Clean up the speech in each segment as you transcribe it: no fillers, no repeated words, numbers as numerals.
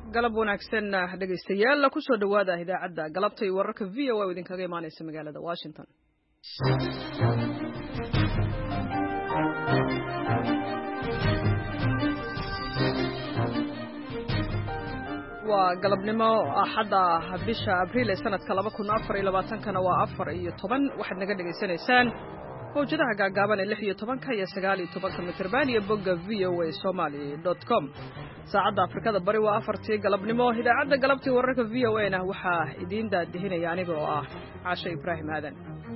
galab wanaagsan dhegaystayaal ku soo dhawaada idaacadda galabta iyo wararka VOA oo idinkaga imaanaysa magaalada Washington. waa galabnimo axada bisha Abriil ee sanadka 2024 waa 4 waxaad naga dhageysanaysaan howjadaha gaagaaban ee 16 iyo 19 mitirban iyo bogga voasomali.com. saacadda Afrikada bari waa 4 galabnimo. idaacadda galabtii wararka VOA-na waxaa idiin daadihinaya aniga oo ah Caasha Ibraahim Aadan.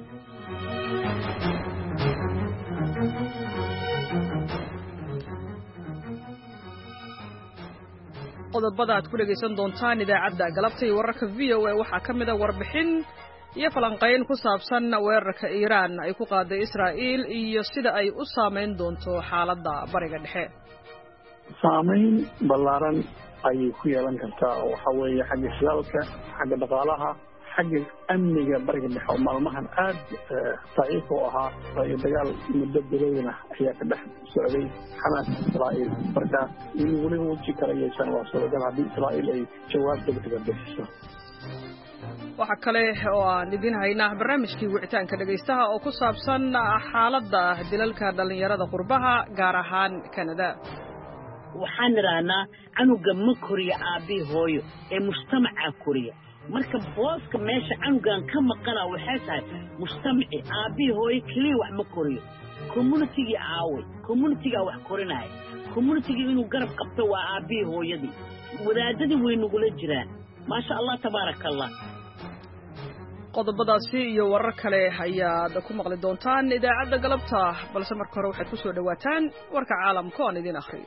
qodobada aad ku dhageysan doontaan idaacadda galabtii wararka VOA waxaa ka mid ah warbixin iyo falanqayn ku saabsan weerarka Iiraan ay ku qaaday Israa'iil iyo sida ay u saameyn doonto xaaladda bariga dhexe. saameyn ballaaran ayay ku yeelan kartaa oo waxa weeye xagga shidaalka, xagga dhaqaalaha, xagga amniga bariga dhexe oo maalmahan aad daciif u ahaa iyo dagaal muddo bilowna ayaa ka dhex socday Xamaas Israa'iil. marka in weliba weji kale yeeshaan waa suuragal haddii Israa'iil ay jawaab degdeg ah bixiso. waxa kale oo aan idin haynaa barnaamijkii wicitaanka dhagaystaha oo ku saabsan xaaladda dilalka dhalinyarada qurbaha gaar ahaan Canada. waxaan niraanaa canuga ma koriyo aabii hooyo ee mujtamaca koriya. marka booska meesha canugan ka maqana waxay tahay mujtamaci aabii hooyo kaliya wax ma koriyo. community-ga aaway, community-ga wax korinaya, community-ga inuu garab qabto waa aabii hooyadii. wadaadadii way nugula jiraan. maasha Allah tabaarakallah. qodobadaasi iyo warar kale ayaad ku maqli doontaan idaacadda galabta, balse marka hore waxaad ku soo dhawaataan warka caalamka oo aan idin akhriyo.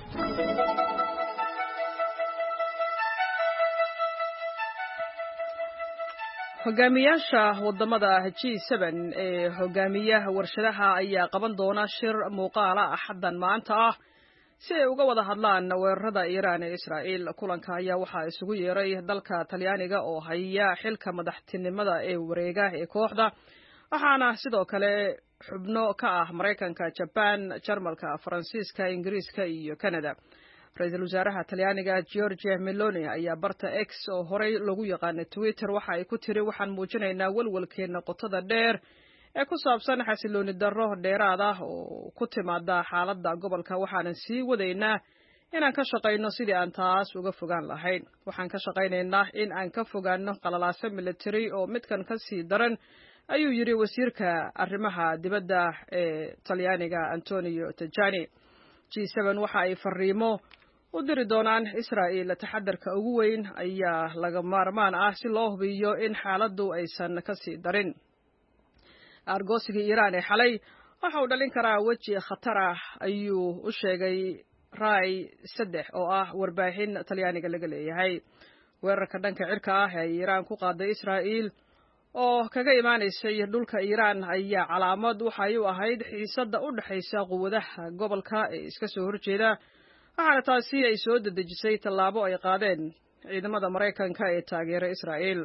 hogaamiyaasha wadamada G7 ee hogaamiyaha warshadaha ayaa qaban doona shir muuqaala axaddan maanta ah si ay uga wada hadlaan weerarada Iiraan ee Israa'iil. kulanka ayaa waxaa isugu yeeray dalka Talyaaniga oo haya xilka madaxtinimada ee wareega ee kooxda, waxaana sidoo kale xubno ka ah Mareykanka, Japan, Jarmalka, Faransiiska, Ingiriiska iyo Canada. Ra'iisul wasaaraha Talyaaniga Giorgia Meloni ayaa barta X oo horey lagu yaqaanay Twitter waxa ay ku tiri waxaan muujinaynaa walwalkeena qotada dheer ee ku saabsan xasilooni darro dheeraad ah oo ku timaada xaaladda gobolka. waxaan sii wadaynaa inaan ka shaqeyno sidii aan taas uga fogaan lahayn. waxaan ka shaqeynaynaa in aan ka fogaano qalalaase military oo midkan ka sii daran, ayuu yiri wasiirka arrimaha dibadda ee Talyaaniga Antonio Tajani. G7 waxa ay fariimo u diri doonaan Israa'iil. taxadarka ugu weyn ayaa laga maarmaan ah si loo hubiyo in xaaladdu aysan ka sii darin. argosiga Iiraan ee xalay waxa uu dhalin karaa weji khatar ah, ayuu u sheegay Rai 3 oo ah warbaahin Talyaaniga laga leeyahay. weerarka dhanka cirka ah ee Iiraan ku qaaday Israa'iil oo kaga imaanaysay dhulka Iiraan ayaa calaamad waxay u ahayd xiisadda u dhaxaysa quwadaha gobolka ee iska soo horjeeda, waxaana taasi ay soo dedejisay tallaabo ay qaadeen ciidamada Mareykanka ee taageera Israa'iil.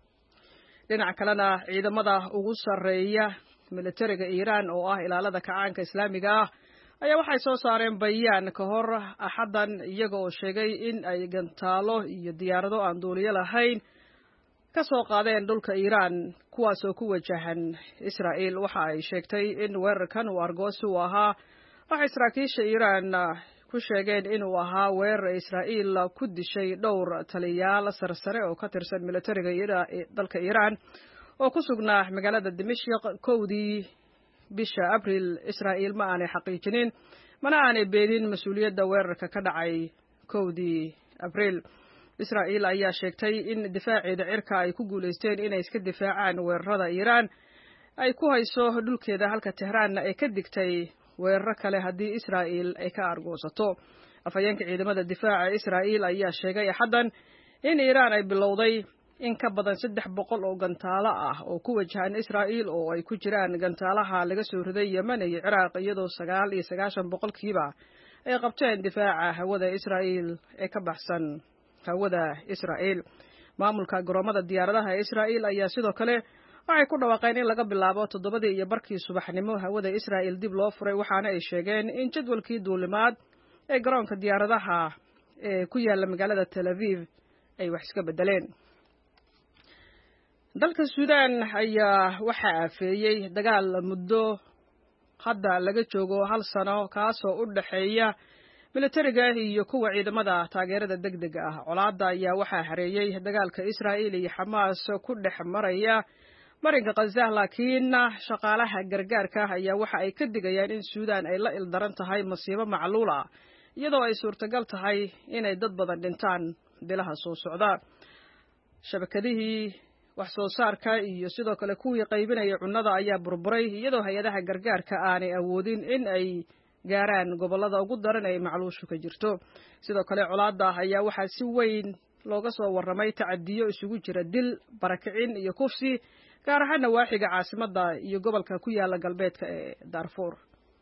dhinaca kalena ciidamada ugu sarreeya militariga Iiraan oo ah ilaalada kacaanka Islaamiga ah ayaa waxay soo saareen bayaan ka hor axaddan iyaga oo sheegay in ay gantaalo iyo diyaarado aan duuliyo lahayn ka soo qaadeen dhulka Iiraan kuwaas oo ku wajahan Israa'iil. waxa ay sheegtay in weerarkan uu argoosi u ahaa waxa saraakiisha Iiraan ku sheegeen inuu ahaa weerar Israa'iil ku dishay dhowr taliyaal sarsare oo ka tirsan militariga dalka Iiraan oo ku sugnaa magaalada Dimashq 1dii bisha Abriil. Israa'iil ma aanay xaqiijinin mana aanay beenin mas'uuliyadda weerarka ka dhacay 1dii Abriil. Israa'iil ayaa sheegtay in difaaceeda cirka ay ku guuleysteen inay iska difaacaan weerarada Iiraan ay ku hayso dhulkeeda, halka Tehraanna ay ka digtay weerar kale haddii Israa'iil ay ka argoosato. afhayeenka ciidamada difaaca Israa'iil ayaa sheegay axaddan in Iiraan ay bilowday in ka badan 300 oo gantaalo ah oo ku wajahan Israa'iil oo ay ku jiraan gantaalaha laga soo riday Yemen iyo Ciraaq, iyadoo 99% ay qabteen difaaca hawada Israa'iil ee ka baxsan hawada Israa'iil. maamulka garoomada diyaaradaha ee Israa'iil ayaa sidoo kale waxay ku dhawaaqeen in laga bilaabo 7:00 subaxnimo hawada Israa'iil dib loo furay, waxaana ay sheegeen in jadwalkii duulimaad ee garoonka diyaaradaha ee ku yaala magaalada Tel Aviv ay wax iska bedeleen. dalka Suudaan ayaa waxaa aafeeyey dagaal muddo hadda laga joogo 1 sano kaasoo u dhaxeeya militariga iyo kuwa ciidamada taageerada degdega ah. Colaadda ayaa waxaa hareeyay dagaalka Israa'iil iyo Xamaas ku dhex maraya marinka Gaza, laakiin shaqaalaha gargaarka ayaa waxa ay ka digayaan in Suudaan ay la ildaran tahay masiibo macluul ah, iyadoo ay suurtagal tahay inay dad badan dhintaan bilaha soo socda. Shabakadihii wax soo saarka iyo sidoo kale kuwii qaybinaya cunnada ayaa burburay, iyadoo hay'adaha gargaarka aanay awoodin in ay gaaraan gobollada ugu daran ee macluushu ka jirto. Sidoo kale colaadda ayaa waxaa si weyn looga soo warramay tacadiyo isugu jira dil, barakicin iyo kufsi, gaar ahaan nawaaxiga caasimadda iyo gobolka ku yaala galbeedka ee Darfur.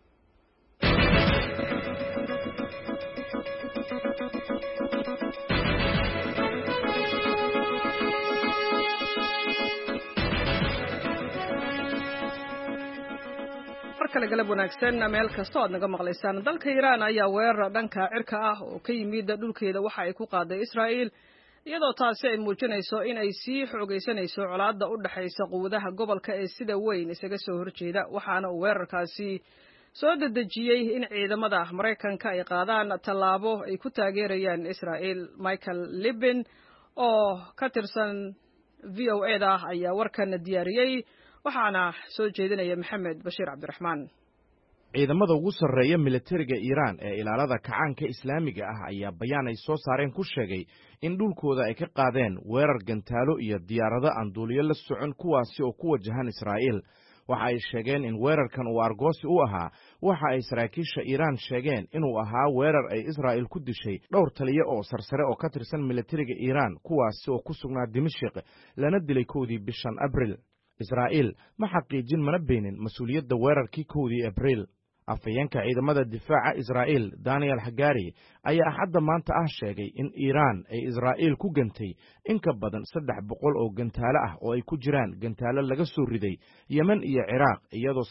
kala galab wanaagsan meel kasta oo aad naga maqlaysaan. dalka Iiraan ayaa weerar dhanka cirka ah oo ka yimid dhulkeeda waxa ay ku qaaday Israa'iil, iyadoo taasi ay muujinayso in ay sii xoogaysanayso colaadda u dhaxaysa quwadaha gobolka ee sida weyn isaga soo horjeeda. waxaana uu weerarkaasi soo dedejiyey in ciidamada Mareykanka ay qaadaan tallaabo ay ku taageerayaan Israa'iil. Michael Libin oo ka tirsan VOA-da ayaa warkan diyaariyey, waxaana soo jeedinaya Maxamed Bashiir Cabdiraxmaan. ciidamada ugu sarreeya militariga Iiraan ee ilaalada kacaanka islaamiga ah ayaa bayaan ay soo saareen ku sheegay in dhulkooda ay ka qaadeen weerar gantaalo iyo diyaarado aan duuliyo la socon, kuwaasi oo ku wajahan Israa'iil. waxa ay sheegeen in weerarkan uu argoosi u ahaa. waxa ay saraakiisha Iiraan sheegeen inuu ahaa weerar ay Israa'iil ku dishay dhowr taliye oo sarsare oo ka tirsan militariga Iiraan, kuwaasi oo ku sugnaa Dimashq lana dilay 1 bishan Abriil. Israa'iil ma xaqiijin mana beenin mas'uuliyadda weerarkii 1 Abriil. afhayeenka ciidamada difaaca Israa'iil Daniel Hagari ayaa axadda maanta sheegay in Iiraan ay Israa'iil ku gantay in ka badan 300 oo gantaalo ah oo ay ku jiraan gantaalo laga soo riday Yemen iyo Ciraaq, iyadoo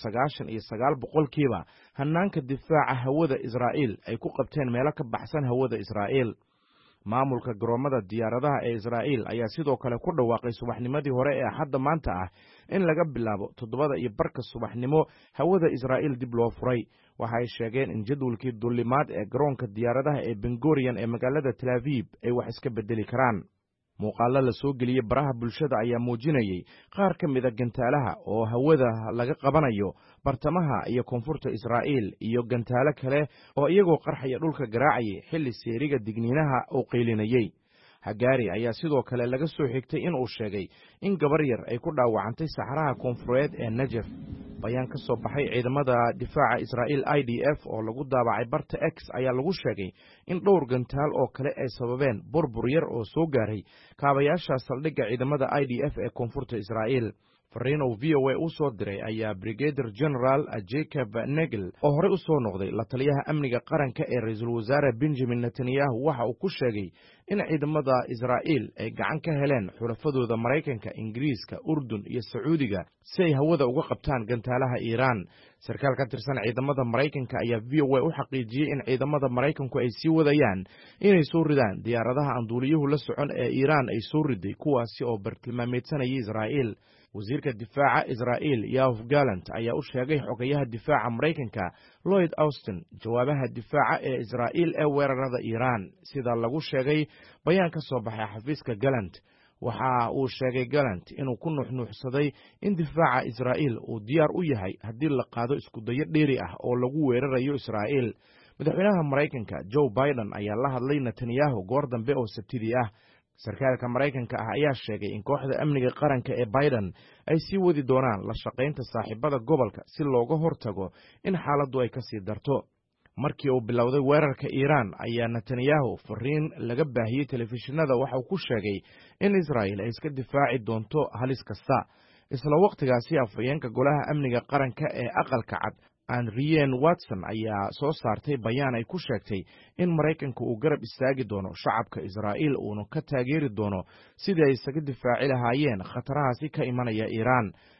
99% hannaanka difaaca hawada Israa'iil ay ku qabteen meelo ka baxsan hawada Israa'iil. maamulka garoomada diyaaradaha ee Israa'iil ayaa sidoo kale ku dhawaaqay subaxnimadii hore ee axadda maanta in laga bilaabo 7:15 subaxnimo hawada Israa'iil dib loo furay. waxa ay sheegeen in jadwalkii duulimaad ee garoonka diyaaradaha ee Ben Gurion ee magaalada Tel Aviv ay wax iska bedeli karaan. muuqaallo la soo geliyey baraha bulshada ayaa muujinayay qaar ka mid a gantaalaha oo hawada laga qabanayo bartamaha iyo koonfurta Israa'iil, iyo gantaalo kale oo iyagoo qarxaya dhulka garaacayay xilli seeriga digniinaha uu qaylinayay. Hagari ayaa sidoo kale laga soo xigtay in uu sheegay in gabar yar ay ku dhaawacantay saxaraha koonfureed ee Najaf. bayaan ka soo baxay ciidamada difaaca Israa'iil IDF oo lagu daabacay barta X ayaa lagu sheegay in dhowr gantaal oo kale ay sababeen burbur yar oo soo gaaray kaabayaasha saldhigga ciidamada IDF ee koonfurta Israa'iil. fariin oo VOA u soo diray ayaa Brigadier General Jacob Nagel oo horey u soo noqday la taliyaha amniga qaranka ee ra'iisul wasaare Benjamin Netanyahu waxa uu ku sheegay in ciidamada Israa'iil ay gacan ka heleen xulafadooda Mareykanka, Ingiriiska, Urdun iyo Sacuudiga si ay hawada uga qabtaan gantaalaha Iiraan. sarkaal ka tirsan ciidamada Mareykanka ayaa VOA u xaqiijiyey in ciidamada Mareykanku ay sii wadayaan inay soo ridaan diyaaradaha aan duuliyuhu la socon ee Iiraan ay soo riday, kuwaasi oo bartilmaameedsanayay Israa'iil. wasiirka difaaca Israa'iil Yoav Gallant ayaa u sheegay xogayaha difaaca Mareykanka Lloyd Austin jawaabaha difaaca ee Israa'iil ee weerarada Iiraan, sida lagu sheegay bayaan ka soo baxay xafiiska Gallant. waxa uu sheegay Gallant inuu ku nuuxnuuxsaday in difaaca Israa'iil uu diyaar u yahay haddii la qaado isku dayo dheeri ah oo lagu weerarayo Israa'iil. madaxweynaha Mareykanka Joe Biden ayaa la hadlay Netanyahu goor dambe oo Sabtidii ah. sarkaalka Mareykanka ayaa sheegay in kooxda amniga qaranka ee Biden ay sii wadi doonaan la shaqaynta saaxiibada gobolka si looga hortago in xaaladdu ay ka sii darto. markii uu bilowday weerarka Iiraan ayaa Netanyahu fariin laga baahiyey telefishinada waxa uu ku sheegay in Israa'iil ay iska difaaci doonto halis kasta. isla waqtigaasi afhayeenka golaha amniga qaranka ee aqalka cad Anrienne Watson ayaa soo saartay bayaan ay ku sheegtay in Mareykanku uu garab istaagi doono shacabka Israa'iil uuna ka taageeri doono sidii ay isaga difaaci lahaayeen khatarahaasi ka imanaya Iiraan.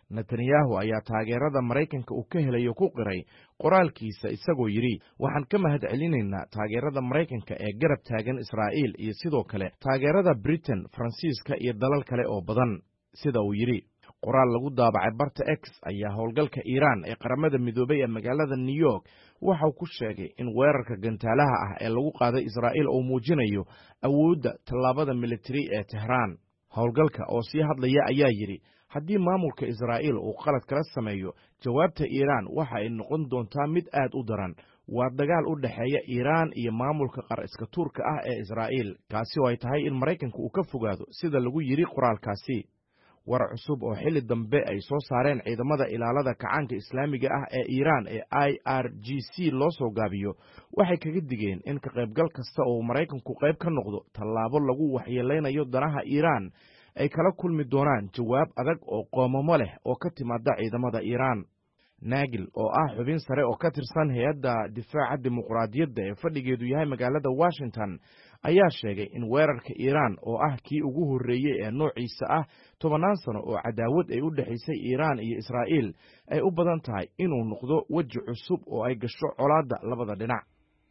netanyahu ayaa taageerada maraykanka uu ka helayo ku qiray qoraalkiisa isagoo yidhi waxaan ka mahad celinaynaa taageerada maraykanka ee garab taagan israa'iil iyo sidoo kale taageerada britain faransiiska iyo dalal kale oo badan sida uu yidhi qoraal lagu daabacay barta x ayaa howlgalka iiraan ee qaramada midoobay ee magaalada new york waxau ku sheegay in weerarka gantaalaha ah ee lagu qaaday israa'iil uu muujinayo awoodda tallaabada militari ee tehraan howlgalka oo sii hadlaya ayaa yidhi haddii maamulka israa'iil uu qalad kala sameeyo jawaabta iiraan waxa ay noqon doontaa mid aad u daran waa dagaal u dhexeeya iiraan iyo maamulka qar iska tuurka ah ee israa'iil kaasi oo ay tahay in maraykanka uu ka fogaado sida lagu yidhi qoraalkaasi war cusub oo xilli dambe ay soo saareen ciidamada ilaalada kacaanka islaamiga ah ee iiraan ee IRGC loo soo gaabiyo waxay kaga digeen in ka qaybgal kasta oo maraykanku qayb ka noqdo tallaabo lagu waxyeeleynayo danaha iiraan ay kala kulmi doonaan jawaab adag oo qoomamo leh oo ka timaada ciidamada iiraan naagil oo ah xubin sare oo ka tirsan hay-adda difaaca dimuqraadiyadda ee fadhigeedu yahay magaalada washington ayaa sheegay in weerarka iiraan oo ah kii ugu horreeyey ee noociisa ah 10 sano oo cadaawad ay u dhexaysay iiraan iyo israa'iil ay u badan tahay inuu noqdo weji cusub oo ay gasho colaadda labada dhinac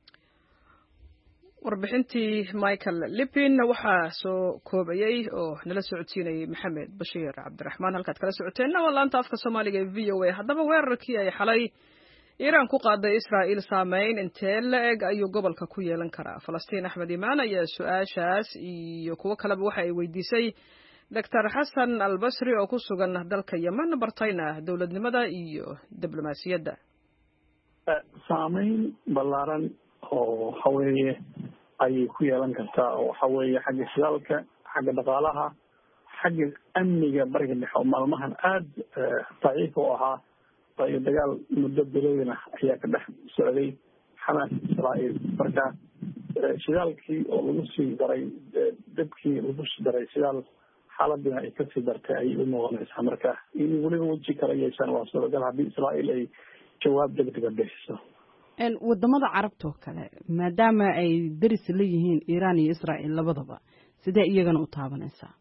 warbixintii michael lipin waxaa soo koobayey oo nala socodsiinayay maxamed bashiir cabdiraxmaan halkaad kala socoteenna waa laanta afka soomaaliga ee v o a haddaba weerarkii ay xalay iiraan ku qaaday israa'iil saameyn intee la eg ayuu gobolka ku yeelan karaa falastiin axmed imaan ayaa su-aashaas iyo kuwo kaleba waxa ay weydiisay doctor xasan albasri oo ku sugan dalka yemen bartayna dowladnimada iyo diblomaasiyadda saameyn ballaaran oo waxa weeye ayay ku yeelan kartaa oo waxa weeye xagga shidaalka xagga dhaqaalaha xagga amniga bariga dhexe oo maalmahan aada daciif u ahaa iyo dagaal muddo bilowina ayaa ka dhex socday xamaas israa'iil marka shidaalkii oo lagu sii daray dabkii lagu sii daray shidaal xaaladina ay kasii dartay ayay u muuqanaysaa marka in weliba weji kala yeeshaan waa suuragal haddii israa'iil ay jawaab degdega bixiso wadamada carabta oo kale maadaama ay daris la yihiin iiraan iyo israa'iil labadaba sidee iyagana u taabanaysaa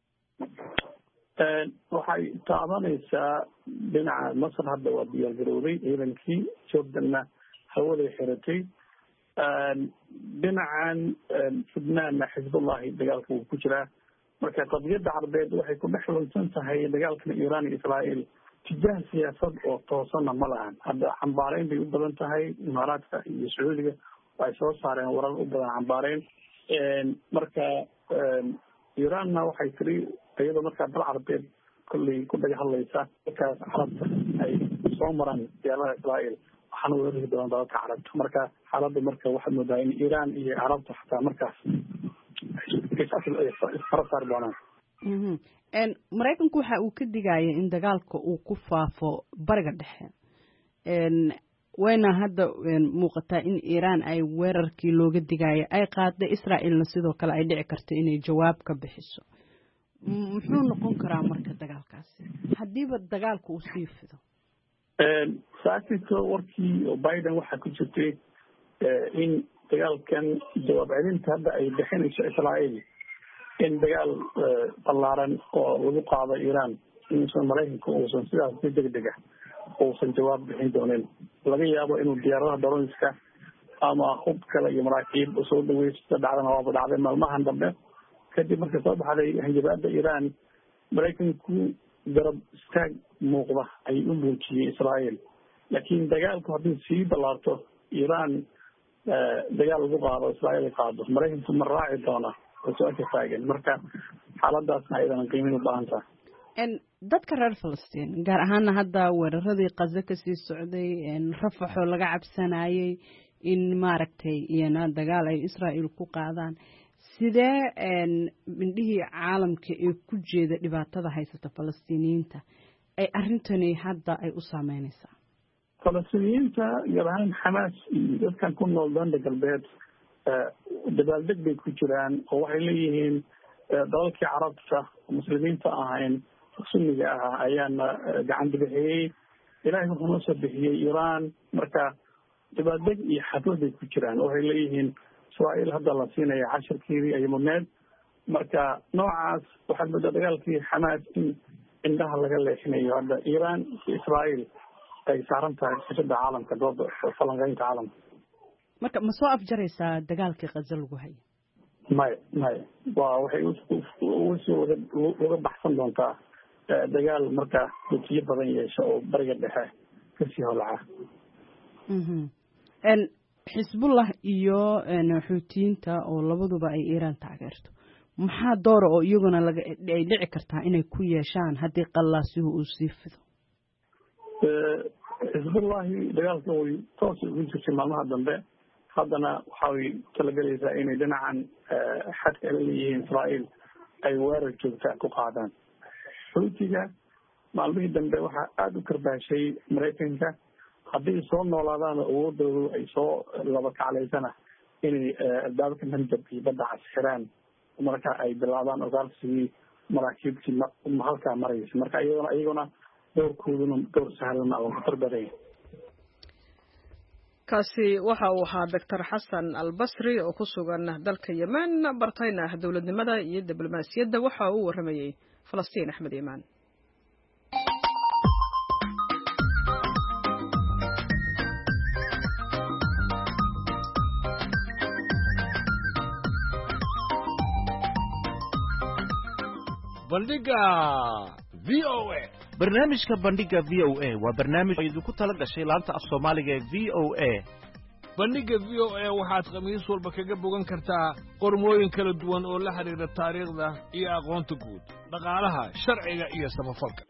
waxay taabanaysaa dhinaca masar hadda waa diyaar garowday ciidankii jordanna hawaday xiratay dhinacan fudnaanna xisbullahi dagaalka wuu ku jiraa marka qadiyadda carbeed waxay ku dhex lunsan tahay dagaalkan iiraan iyo israa'iil tijaah siyaasad oo toosanna ma lahan hadda xambaareyn bay u badan tahay imaaraadka iyo sacuudiga ay soo saareen warar u badan xambaareyn marka iiraanna waxay tiri iyadoo markaa dal carbeed kolley ku dhaga hadlaysa markaas carabta ay soo maraan diyaaradaha israa'iil waxaana weerari doonaa dalalka carabta marka xaaladda marka waxaad moodaa in iiraan iyo carabta xataa markaas fara saari doonaan maraykanku waxa uu ka digaya in dagaalka uu ku faafo bariga dhexe wayna hadda muuqataa in iiraan ay weerarkii looga digaya ay qaadday israa'iilna sidoo kale ay dhici karto inay jawaab ka bixiso muxuu noqon karaa marka dagaalkaasi haddiiba dagaalka uu sii fido saakito warkii oo biden waxaa ku jirtay in dagaalkan jawaab celinta hadda ay bixinayso israa'iil in dagaal ballaaran oo lagu qaado iiraan inuusan maraykanka uusan sidaas si degdega uusan jawaab bixin doonin laga yaabo inuu diyaaradaha daroniska ama hub kale iyo maraakiib soo dhaweysta dhacdana waaba dhacday maalmahan dambe kadib marka soo baxday hanjabaada iiraan maraykanku garab istaag muuqda ayay u muujiyey israa'iil laakiin dagaalku haddii sii ballaarto iiraan dagaal lagu qaado israa'iil qaado maraykanku ma raaci doona su-aalka taagan marka xaaladaasna ayadana qiimin u baahan tahay dadka reer falastiin gaar ahaana hadda weeraradii qazo kasii socday rafaxoo laga cabsanayay in maaragtay iyana dagaal ay israa'iil ku qaadaan sidee indhihii caalamka ee ku jeeda dhibaatada haysata falastiiniyiinta ay arrintani hadda ay u saameynaysaa falastiiniyiinta gaar ahaan xamaas iyo dadkan ku nool danda galbeed dabaaldeg bay ku jiraan oo waxay leeyihiin dalalkii carabta muslimiinta ahayn sunniga ah ayaana gacan bixiyey ilaahay wuxuu noo soo bixiyey iiraan marka dabaaldeg iyo xaflad bay ku jiraan waxay leeyihiin israa'iil hadda la siinaya cashirkeedii ay mudneed marka noocaas waxaad moodaa dagaalkii xamaas in indhaha laga leexinayo hadda iiraan iyo israa'iil ay saaran tahay siyaasadda caalamka dooda falanqeynta caalamka. marka ma soo afjaraysaa dagaalkii Gaza lagu haya? maya waa waxay uga baxsan doontaa dagaal markaa watiyo badan yeesha oo bariga dhexe kasii holaca. xisbullah iyo xuutiyiinta oo labaduba ay Iiraan taageerto, maxaa doora oo iyaguna ay dhici kartaa inay ku yeeshaan haddii qallaasihu uu sii fido? xisbullahi dagaalka way toos ugu jirtay maalmaha dambe, haddana waxay talagelaysaa inay dhinacan xadka ay leeyihiin Israa'iil ay weerar joogta ku qaadaan. xuutiga maalmihii dambe waxaa aada u karbaashay Maraykanka, haddii soo noolaadaan awoodoodu ay soo laba kaclaysana inay albaabka manjabka iyo badda cas xiraan, marka ay bilaabaan ogaalsigii maraakiibtii halkaa maraysa. marka iyaguna doorkooduna door sahlan oo khatar badan. kaasi waxa uu ahaa Dr. Xasan Albasri oo ku sugan dalka Yemen, bartayna dawladnimada iyo diblomaasiyadda. waxa uu waramayay Falastiin Axmed Iimaan. bandhiga VOA. barnaamijka bandhiga VOA waa barnaamij idinku tala gashay laanta af Soomaaliga ee VOA. bandhiga VOA waxaad khamiis walba kaga bogan kartaa qormooyin kala duwan oo la xiriira taariikhda iyo aqoonta guud, dhaqaalaha, sharciga iyo samafalka.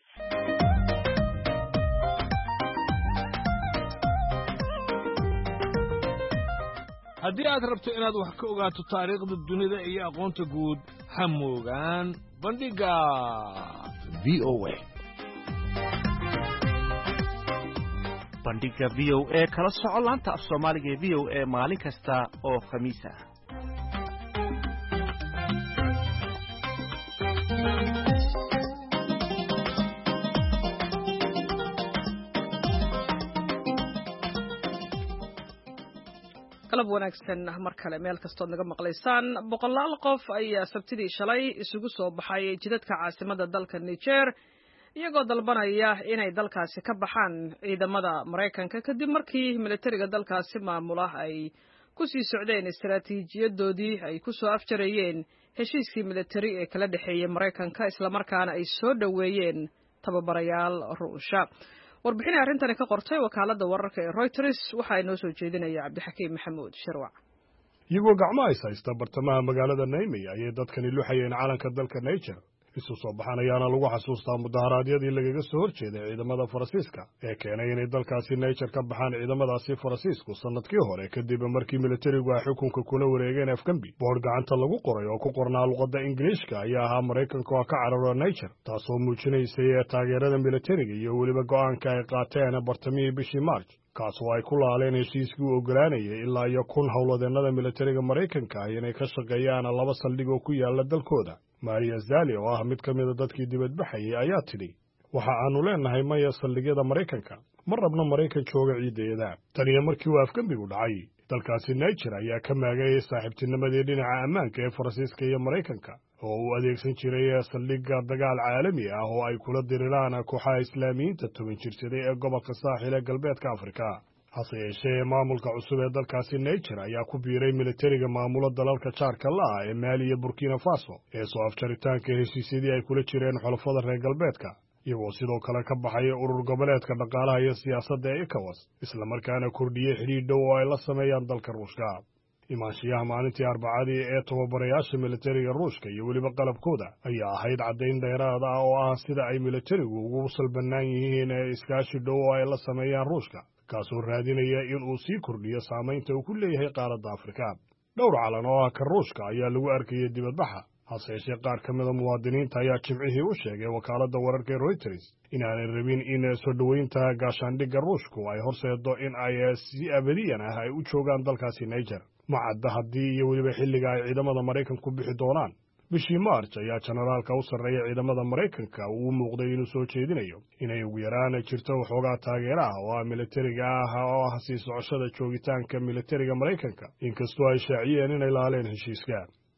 haddii aad rabto inaad wax ka ogaato taariikhda dunida iyo aqoonta guud, ha moogaan bandhiga VOA. bandhiga VOA kala soco laanta af Soomaaliga ee VOA maalin kasta oo khamiis ah. qalab wanaagsan mar kale meel kastood naga maqlaysaan. boqolaal qof ayaa sabtidii shalay isugu soo baxay jidadka caasimada dalka Niger iyagoo dalbanaya inay dalkaasi ka baxaan ciidamada Mareykanka kadib markii militariga dalkaasi maamula ay ku sii socdeen istaraatiijiyadoodii ay ku soo afjarayeen heshiiskii militari ee kala dhaxeeyay Mareykanka isla markaana ay soo dhaweeyeen tababarayaal Ruusha. warbixin arrintani ka qortay wakaaladda wararka ee Reuters waxa inoo soo jeedinaya Cabdixakiim Maxamuud Sharwac. iyagoo gacmaha is haysta bartamaha magaalada Niamey ayay dadkani luxayeen calanka dalka Niger. isu soo baxan ayaana lagu xasuustaa mudaharaadyadii lagaga soo horjeeday ciidamada Faransiiska ee keenay inay dalkaasi Niger ka baxaan ciidamadaasi Faransiisku sanadkii hore kadib markii militarigu ay xukunka kula wareegeen Afgambi. boor gacanta lagu qoray oo ku qornaa luqadda Ingiriiska ayaa ahaa Mareykanka oo ka cararo Niger, taasoo muujinaysay taageerada militariga iyo weliba go'aanka ay qaateen bartamihii bishii March, kaasoo ay ku laaleen heshiiskii u ogolaanayay ilaa iyo 1,000 howlwadeennada militariga Mareykanka inay ka shaqeeyaan 2 saldhig oo ku yaala dalkooda. Maria Zali oo ah mid ka mid a dadkii dibadbaxayay ayaa tidhi, waxa aanu leenahay maya saldhigyada Mareykanka, ma rabno Mareykan jooga ciidayadaa. tan iyo markii uu Afgambigu dhacay, dalkaasi Niger ayaa ka maagayay saaxiibtinimadii dhinaca ammaanka ee Faransiiska iyo Mareykanka oo uu adeegsan jiray saldhigga dagaal caalami ah oo ay kula diriraan kooxaha islaamiyiinta 10 jirsaday ee gobolka saaxil ee galbeedka Afrika. hase yeeshee maamulka cusub ee dalkaasi Niger ayaa ku biiray militariga maamula dalalka jaarka la ah ee Mali iyo Burkina Faso ee soo afjaritaanka heshiisyadii ay kula jireen xulafada reer galbeedka, iyagoo sidoo kale ka baxaya urur goboleedka dhaqaalaha iyo siyaasadda ee ECOWAS, isla markaana kordhiyey xidhiidh dhow oo ay la sameeyaan dalka Ruushka. imaanshiyaha maalintii Arbacadii ee tababarayaasha militariga Ruushka iyo weliba qalabkooda ayaa ahayd caddayn dheeraad ah oo ah sida ay militarigu ugu salbanaan yihiin iskaashi dhow oo ay la sameeyaan Ruushka, kaasoo raadinaya in uu sii kordhiyo saamaynta uu ku leeyahay qaaradda Afrika. dhowr calan oo ah ka Ruushka ayaa lagu arkayay dibadbaxa, hase yeeshee qaar ka mida muwaadiniinta ayaa jimcihii u sheegay wakaaladda wararka ee Reuters inaanay rabin in soo dhoweynta gaashaandhigga Ruushku ay horseedo in ay si abadiyan ah ay u joogaan dalkaasi Niger. ma cadda haddii iyo weliba xilliga ay ciidamada Mareykanku bixi doonaan. bishii March ayaa generaalka u sarreeya ciidamada Mareykanka uu muuqday inuu soo jeedinayo inay ugu yaraan jirto waxoogaa taageero ah oo militariga ah oo ah sii socoshada joogitaanka militariga Mareykanka, inkastoo ay shaaciyeen inay laaleen heshiiska.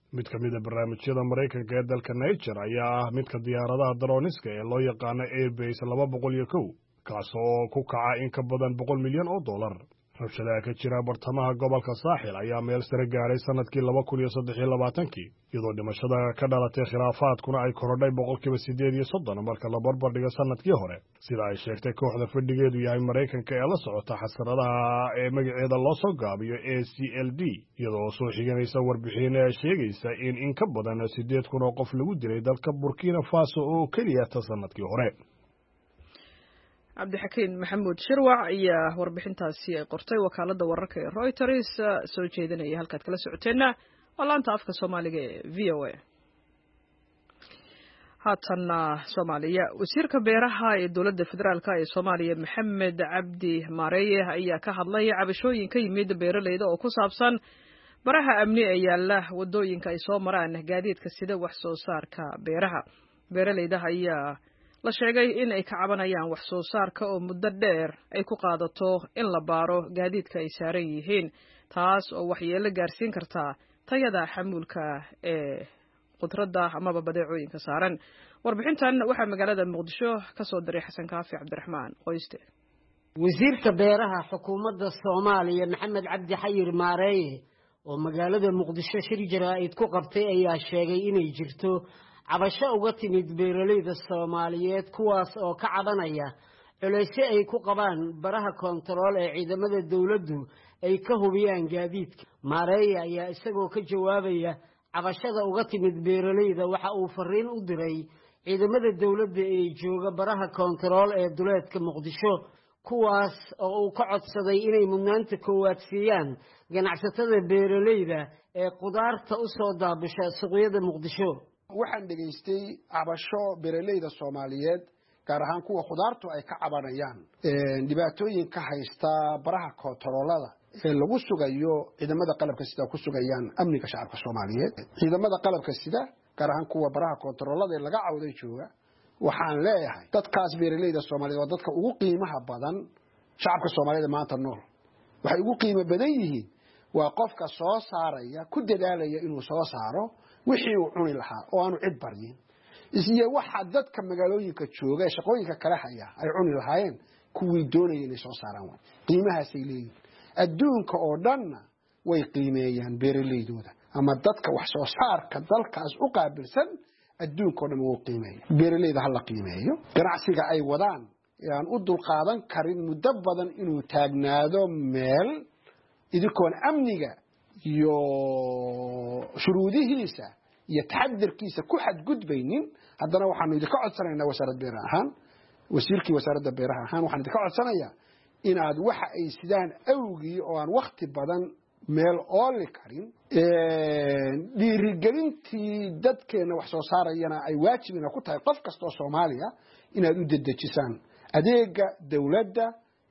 mid ka mid a barnaamijyada Maraykanka ee dalka Niger ayaa ah midka diyaaradaha droniska ee loo yaqaano Airbase 201 kaas oo ku kaca in ka badan $100 milyan. rabshadaha ka jira bartamaha gobolka Saaxil ayaa meel sare gaaray sanadkii 2023 iyadoo dhimashada ka dhalatay khilaafaadkuna ay korodhay 8% marka la barbar dhigo sanadkii hore sida ay sheegtay kooxda fadhigeedu yahay Maraykanka ee la socota xasaradaha ee magaceeda loo soo gaabiyo ACLD iyadoo soo xiganaysa warbixin ay sheegaysa in ka badan 8,000 oo qof lagu dilay dalka Burkina Faso oo kaliya sanadkii hore. cabdixakiin maxamuud shirwac ayaa warbixintaasi ay qortay wakaaladda wararka ee Reuters soo jeedinaya halkaad kala socoteenna waa laanta afka Soomaaliga ee VOA. haatanna Soomaaliya wasiirka beeraha ee dowladda federaalka ee Soomaaliya Maxamed Cabdi Maareeye ayaa ka hadlay cabashooyin ka yimid beeralayda oo ku saabsan baraha amni ee yaala wadooyinka ay soo maraan gaadiidka sida wax soo saarka beeraha. beeralayda ayaa la sheegay in ay ka cabanayaan wax soo saarka oo muddo dheer ay ku qaadato in la baaro gaadiidka ay saaran yihiin taas oo waxyeello gaarsiin karta tayada xamuulka ee qudradda amaba badeecooyinka saaran. warbixintan waxaa magaalada Muqdisho ka soo diray Xasan Kaafi Cabdiraxmaan Qoyste. wasiirka beeraha xukuumadda Soomaaliya Maxamed Cabdi Xayir Maareeye oo magaalada Muqdisho shir jaraa'id ku qabtay ayaa sheegay inay jirto cabasho uga timid beeralayda Soomaaliyeed kuwaas oo ka cabanaya culeysyo ay ku qabaan baraha kontarool ee ciidamada dawladdu ay ka hubiyaan gaadiidka. Maareeye ayaa isagoo ka jawaabaya cabashada uga timid beeralayda waxa uu fariin u diray ciidamada dawladda ee jooga baraha kontarool ee duleedka Muqdisho kuwaas oo uu ka codsaday inay mudnaanta koowaad siiyaan ganacsatada beeralayda ee qudaarta u soo daabasha suuqyada Muqdisho. waxaan dhageystay cabasho beeralayda Soomaaliyeed gaar ahaan kuwa khudaartu ay ka cabanayaan dhibaatooyin ka haysta baraha kontaroolada ee lagu sugayo ciidamada qalabka sida ku sugayaan amniga shacabka Soomaaliyeed. ciidamada qalabka sida gaar ahaan kuwa baraha kontaroolada ee laga cawday jooga waxaan leeyahay dadkaas beeralayda Soomaaliyeed waa dadka ugu qiimaha badan shacabka Soomaaliyeed maanta nool. waxay ugu qiimo badan yihiin waa qofka soo saaraya ku dadaalaya inuu soo saaro wixii uu cuni lahaa oo aanu cid baryin isniye waxa dadka magaalooyinka jooga ee shaqooyinka kala haya ay cuni lahaayeen kuwii doonayay inay soo saaraan qiimahaas ay leeyihiin. adduunka oo dhan way qiimeeyaan beeralaydooda ama dadka wax soo saarka dalkaas u qaabilsan adduunka oo dhan wuu qiimeeyaa. beeralayda hal la qiimeeyo ganacsiga ay wadaan aan u dulqaadan karin muddo badan inuu taagnaado meel idinkoon amniga iyo shuruudihiisa iyo taxadirkiisa ku xadgudbaynin haddana waxaanu idinka codsanaynaa wasaaradda beeraha ahaan wasiirkii wasaaradda beeraha ahaan waxaan idinka codsanayaa inaad waxa ay sidaan awgii oo aan waqti badan meel ooli karin dhiirigelintii dadkeena wax soo saarayana ay waajibina ku tahay qof kastoo Soomaaliya inaad u dedejisaan adeega dawladda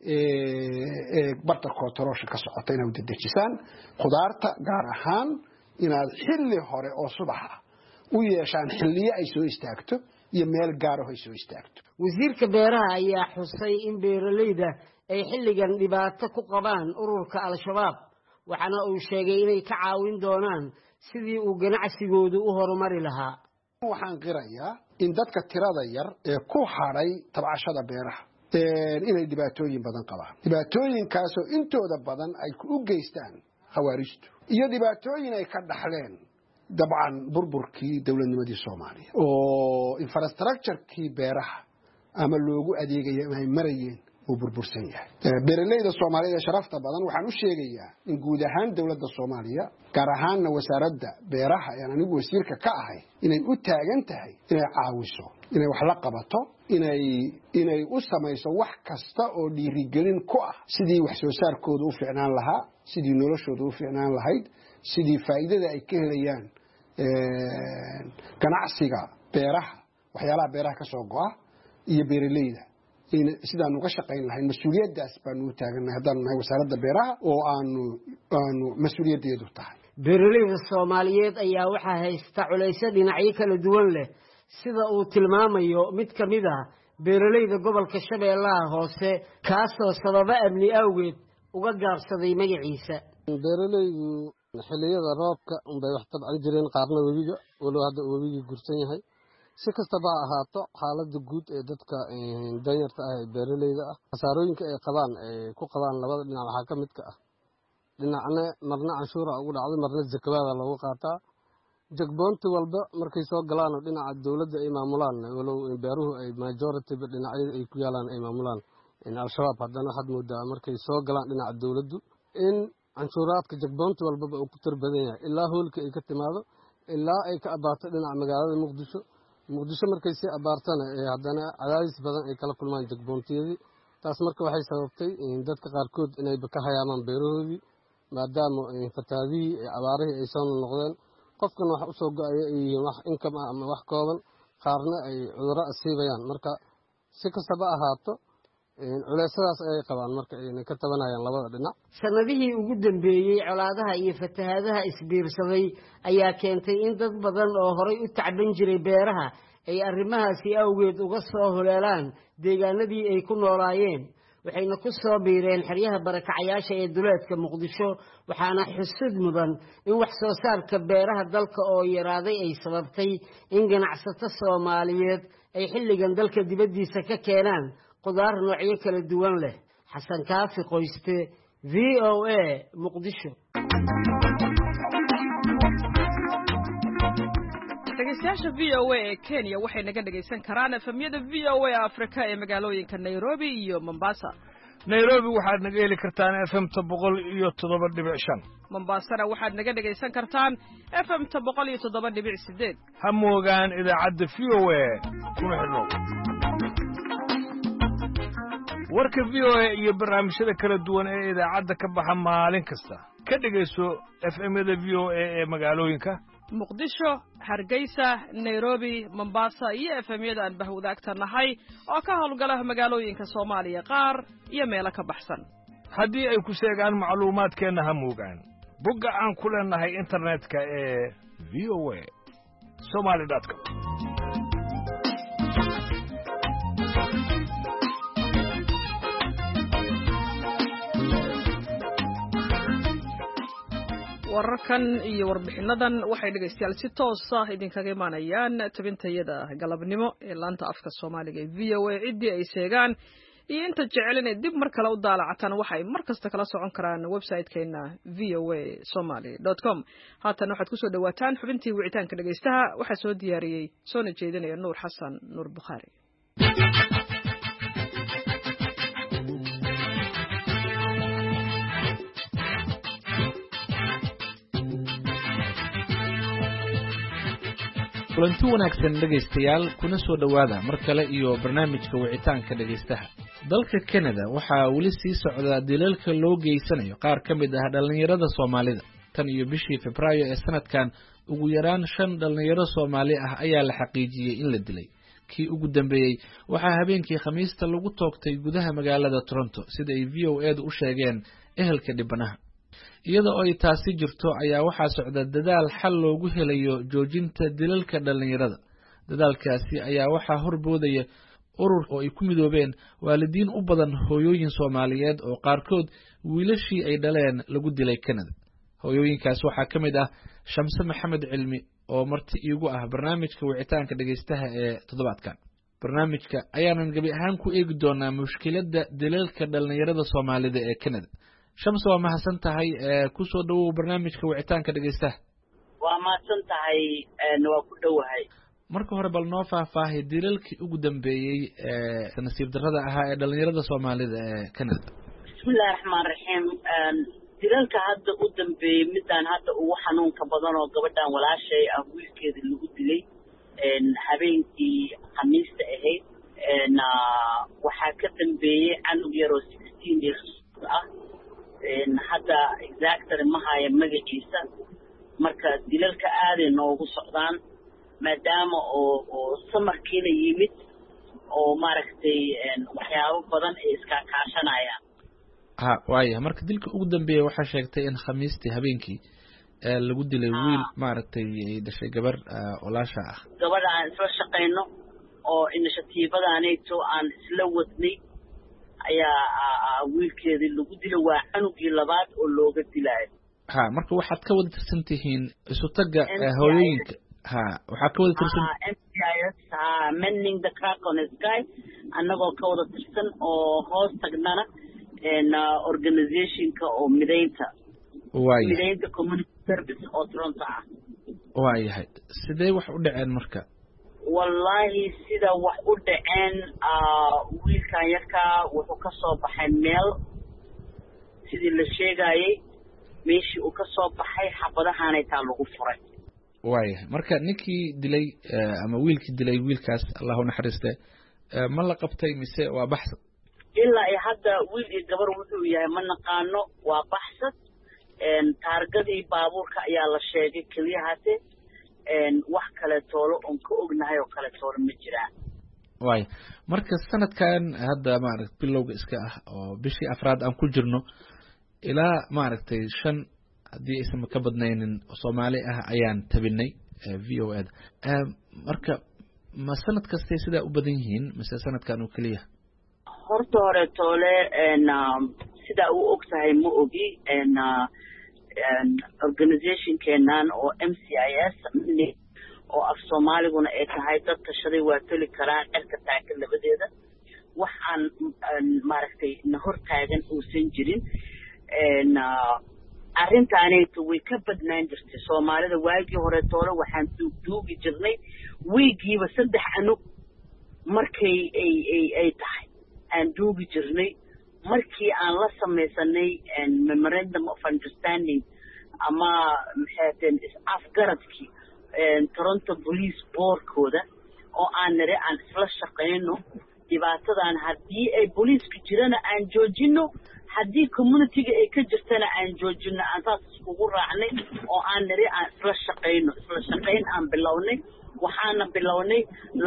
barta kontaroolka ka socota inaad u dedejisaan khudaarta gaar ahaan inaad xilli hore oo subax ah u yeeshaan xilliye ay soo istaagto iyo meel gaar ah ay soo istaagto. wasiirka beeraha ayaa xusay in beeralayda ay xilligan dhibaato ku qabaan ururka Al-Shabaab waxaana uu sheegay inay ka caawin doonaan sidii uu ganacsigoodu u horumari lahaa. waxaan qirayaa in dadka tirada yar ee ku haray tabcashada beeraha inay dhibaatooyin badan qabaan dhibaatooyinkaas oo intooda badan ay u geystaan khawaarijtu iyo dhibaatooyin ay ka dhaxleen dabcan burburkii dawladnimadii Soomaaliya oo infrastructure-kii beeraha ama loogu adeegaya ay marayeen oo burbursan yahay. beeralayda Soomaaliyeed sharafta badan waxaan u sheegayaa in guud ahaan dawladda Soomaaliya gaar ahaan wasaaradda beeraha ee anigu wasiirka ka ahay inay u taagan tahay inay caawiso inay wax la qabato inay u samayso wax kasta oo dhiirigelin ku ah sidii wax soo saarkooda u fiicnaan lahaa sidii noloshooda u fiicnaan lahayd sidii faa'iidada ay ka helayaan ganacsiga beeraha waxyaalaha beeraha ka soo go'a iyo beeralayda sidaan uga shaqayn lahayn mas'uuliyadaas baanu u taaganahay haddaan nahay wasaaradda beeraha oo aanu mas'uuliyadeedu tahay. beeralayda Soomaaliyeed ayaa waxaa haysta culeysyo dhinacyo kala duwan leh sida uu tilmaamayo mid ka mid ah beeralayda gobolka Shabeellaha Hoose kaasoo sababa amni awgeed uga gaabsaday magaciisa. beeralaydu xilliyada roobka unbay wax tabcan jireen qaarna webiga walow hadda webiga gursan yahay si kastaba ha ahaato xaaladda guud ee dadka danyarta ah ee beeraleyda ah khasaarooyinka ay qabaan ku qabaan labada dhinac waxaa ka mid ka ah dhinacna marna canshuura ugu dhacday marna zakawaada loogu qaataa jagboonti walba markay soo galaan oo dhinaca dowladda ay maamulaan walow beeruhu ay majority-ba dhinacyada ay ku yaalaan ay maamulaan al-shabaab haddana waxaad moodaa markay soo galaan dhinaca dowladdu in canshuuraadka jagboonti walbaba uu ku tar badan yahay ilaa hoolka ay ka timaado ilaa ay ka abaarto dhinaca magaalada muqdisho markay sii abaartana haddana cadaadis badan ay kala kulmaan jagboontiyadii taas marka waxay sababtay dadka qaarkood inayba ka hayaamaan beerahoodii maadaama fataadihii abaarihii ay soo noqdeen qofkan wax usoo go-aya ay yihiin wax inkam ah ama wax kooban qaarna ay cudurro asiibayaan marka si kastaba ahaato culeysadaas ayay qabaan marka ayna ka tabanayaan labada dhinac sanadihii ugu dambeeyey colaadaha iyo fatahaadaha isbiirsaday ayaa keentay in dad badan oo horay u tacban jiray beeraha ay arrimahaasi awgeed uga soo huleelaan deegaanadii ay ku noolaayeen waxayna ku soo biireen xeryaha barakacayaasha ee duleedka muqdisho waxaana xusud mudan in wax soo saarka beeraha dalka oo yaraaday ay sababtay in ganacsato Soomaaliyeed ay xilligan dalka dibaddiisa ka keenaan qudaar noocyo kala duwan leh xasan kaafi qoyste VOA muqdisho dhegeystayaasha VOA ee Kenya waxay naga dhegeysan karaan efemyada VOA Afrika ee magaalooyinka Nairobi iyo Mombasa. Nairobi waxaad naga heli kartaan FM-ta 107.5. Mombasana waxaad naga dhegeysan kartaan FM-ta 107.8. Ha moogaan idaacadda VOA kuna xidhnow. warka VOA iyo barnaamijyada kala duwan ee idaacadda ka baxa maalin kasta ka dhegeyso FM-yada VOA ee magaalooyinka Muqdisho, Hargeysa, Nairobi, Mombasa iyo FM-yada aan bahwadaagta nahay oo ka howlgala magaalooyinka Soomaaliya qaar iyo meelo ka baxsan. haddii ay ku sheegaan macluumaadkeena ha moogaan bogga aan ku leenahay internetka ee voa.somali.com wararkan iyo warbixinadan waxay dhegeystayaal si toos ah idinkaga imaanayaan tabintayada galabnimo ee laanta afka Soomaaliga ee VOA cidii ay sheegaan iyo inta jecel inay dib mar kale u daalacataan waxay mar kasta kala socon karaan website-keena voasomali.com haatan waxaad ku soo dhawaataan xubintii wicitaanka dhegeystaha waxa soo diyaariyay soona jeedinaya Nuur Xasan Nuur Bukhari kulanti wanaagsan dhegaystayaal kuna soo dhowaada mar kale iyo barnaamijka wicitaanka dhegaystaha dalka Canada waxaa weli sii socda dilalka loo geysanayo qaar ka mid ah dhalinyarada Soomaalida tan iyo bishii Febraayo ee sanadkan ugu yaraan 5 dhalinyaro Soomaali ah ayaa la xaqiijiyay in la dilay kii ugu dambeeyay waxaa habeenkii Khamiista lagu toogtay gudaha magaalada Toronto sida ay VOA-du u sheegeen ehelka dhibanaha iyada oo ay taasi jirto ayaa waxaa socda dadaal xal loogu helayo joojinta dilalka dhalinyarada dadaalkaasi ayaa waxaa horboodaya urur oo ay ku midoobeen waalidiin u badan hooyooyin Soomaaliyeed oo qaarkood wiilashii ay dhaleen lagu dilay Canada hooyooyinkaas waxaa ka mid ah Shamse Maxamed Cilmi oo marti iigu ah barnaamijka wicitaanka dhageystaha ee toddobaadkan barnaamijka ayaanan gabi ahaan ku eegi doonaa mushkiladda dilalka dhalinyarada Soomaalida ee Canada Shamse waa mahadsan tahay ku soo dhawow barnaamijka wicitaanka dhageystaha waa mahadsan tahay waa ku dhowahay marka hore bal noo faahfaahay dilalkii ugu dambeeyay nasiib darrada ahaa ee dhalinyarada Soomaalida ee Canada bismillaahir rahmaanir rahiim dilalka hadda u dambeeyay midaan hadda ugu xanuunka badan oo gabadhan walaashay ah wiilkeeda lagu dilay habeenkii Khamiista ahayd waxaa ka dambeeyay anug yar oo 16 years ah hadda exactly ma haya magaciisa marka dilalka aaday noogu socdaan maadaama oo samarkiina yimid oo maaragtay waxyaabo badan ay iska kaashanayaan waaya marka dilka ugu dambeeyay waxaa sheegtay in Khamiistii habeenkii lagu dilay wiil maaragtay dhashay gabar walaasha ah gabadha aan isla shaqeyno oo initiative-daanayto aan isla wadnay ayaa wiilkeedii lagu dilay waa canugii labaad oo looga dilaayo ha marka waxaad ka wada tirsantihiin isu taga hooyooyinka ha waxaad ka wada tirsan MCIS Mending the Crack on the Sky annagoo ka wada tirsan oo hoos tagnana organizationka oo mideynta community service oo Toronto ah waayahay sidee wax u dhaceen marka wallahi sida wax u dhaceen wiilkan yarka wuxuu ka soo baxay meel sidii la sheegayay meeshii uu ka soo baxay xabadahaanay taa lagu furay waayahay marka ninkii dilay ama wiilkii dilay wiilkaas Allahu naxariiste ma la qabtay mise waa baxsad ilaa ay hadda wiil iyo gabar wuxuu yahay ma naqaano waa baxsad taargadii baabuurka ayaa la sheegay kaliyahaate wax kale toolo on ka ognahay oo kale toolo ma jiraan waay marka sanadkan hadda maaragtay bilowga iska ah oo bishii afraad aan ku jirno ilaa maaragtay 5 hadii aysan ka badnaynin Soomaali ah ayaan tabinay VOA marka ma sanad kasta sida u badan yihiin mise sanadkan oo kaliya horta hore toole sida uu ogtahay ma ogi organization keenan oo MCIS oo af Soomaaliguna ay tahay dad tashaday waa tali karaan cirka taaka labadeeda waxaan maaragtay hor taagan oo san jirin arrintaanaytu way ka badnaan jirtay Soomaalida waagii hore toole waxaan duugi jirnay wiigiiba 3 anug markay ay tahay aan duugi jirnay markii aan la samaysanay memorandum of understanding ama maxaateen afgaradkii Toronto Police Board-kooda oo aan nare aan isla shaqeyno dhibaatadan haddii ay booliiska jirana aan joojino haddii community-ga ay ka jirtana aan joojino aan saas iskugu raacnay oo aan nare aan isla shaqeyn aan bilownay waxaana bilownay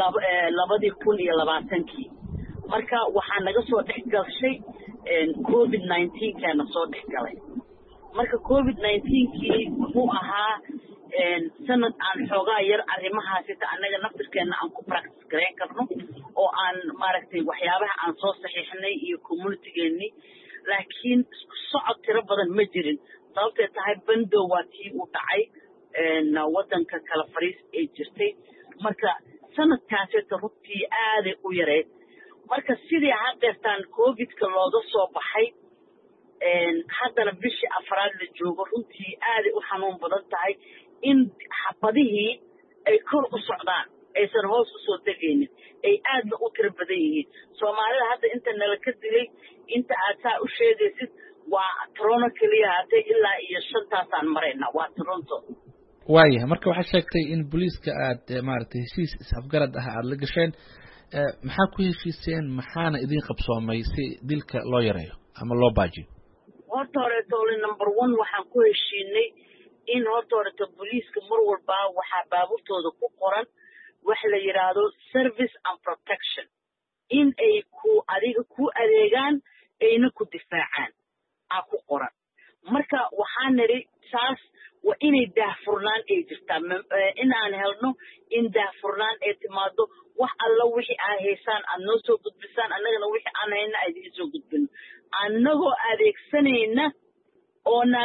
2020 marka waxaa naga soo dhexgashay COVID-19 kana soo dhexgalay marka COVID-19kii wuxuu ahaa sanad aan xoogaa yar arrimahaasi anaga naftirkeena aan ku practice gareyn karno oo aan maaragtay waxyaabaha aan soo saxiixnay iyo community-geeni laakiin isku socod tiro badan ma jirin sababtay tahay bandow waa tii u dhacay wadanka kala fariis ay jirtay marka sanadkaasi runtii aad u yareed marka sidii haddeertaan COVID-ka looga soo baxay haddana bishii afraad la joogo runtii aad u xanuun badan tahay in xabadihii ay kor u socdaan aysan hoos u soo degaynin ay aadna u tiro badan yihiin Soomaalida hadda inta nala ka dilay inta aad saa u sheegaysid waa Toronto kaliya haatay ilaa iyo 5taasaan marayna waa Toronto waayahay marka waxaa sheegtay in booliiska aad maaragtay heshiis is-afgarad ah aad la gasheen maxaa ku heshiiseen maxaana idin qabsoomay si dilka loo yareeyo ama loo baajiyo horta hore toole number 1 waxaan ku heshiinay in horta hore booliiska mar walba waxaa baabuurtooda ku qoran wax la yiraahdo service and protection in ay adiga ku adeegaan ayna ku difaacaan ku qoran marka waxaan niri saas waa inay daahfurnaan ay jirtaa in aan helno in daahfurnaan ay timaado wax alla wixii aan haysaan aad noo soo gudbisaan annagana wixii aan hayna aad idin soo gudbino annagoo adeegsanayna oonaan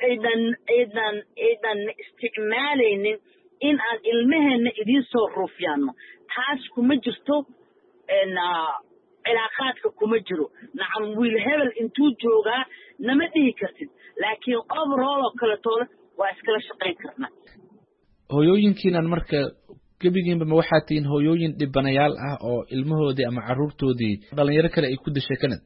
aydan isticmaalaynin in aan ilmaheena idiin soo ruufyaano taas kuma jirto cilaaqaadka kuma jiro nacam wiil hebel intuu joogaa nama dhihi kartid laakiin overall oo kale toole waa iskala shaqayn karnaa hooyooyinkiinan marka gebigiinba ma waxaa tihiin hooyooyin dhibanayaal ah oo ilmahoodii ama carruurtoodii dhalinyaro kale ay ku dashay kanad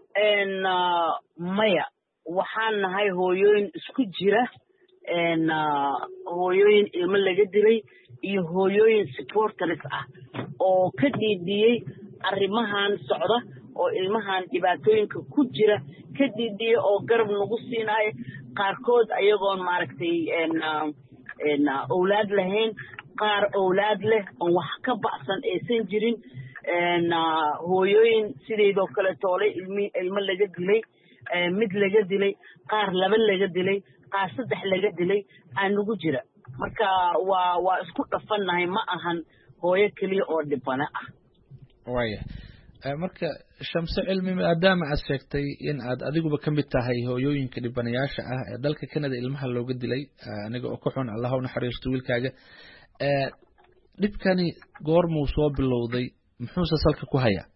maya waxaan nahay hooyooyin isku jira hooyooyin ilmo laga dilay iyo hooyooyin supporters ah oo ka dhiidhiyey arrimahan socda oo ilmahan dhibaatooyinka ku jira ka dhiidhiyey oo garab nagu siinayo qaarkood ayagoon maaragtay owlaad lahayn qaar owlaad leh oon wax ka bacsan aysan jirin hooyooyin sideedoo kale toole ilmo laga dilay mid laga dilay qaar 2 laga dilay qaar 3 laga dilay aan nagu jira marka waa isku dhafannahay ma ahan hooyo kaliya oo dhibana ah waaya marka Shamse Cilmi maadaama aad sheegtay in aad adiguba ka mid tahay hooyooyinka dhibanayaasha ah ee dalka Canada ilmaha looga dilay aniga oo ku xun Allah u naxariisto wiilkaaga dhibkani goormuu soo bilowday muxuu salka ku hayaa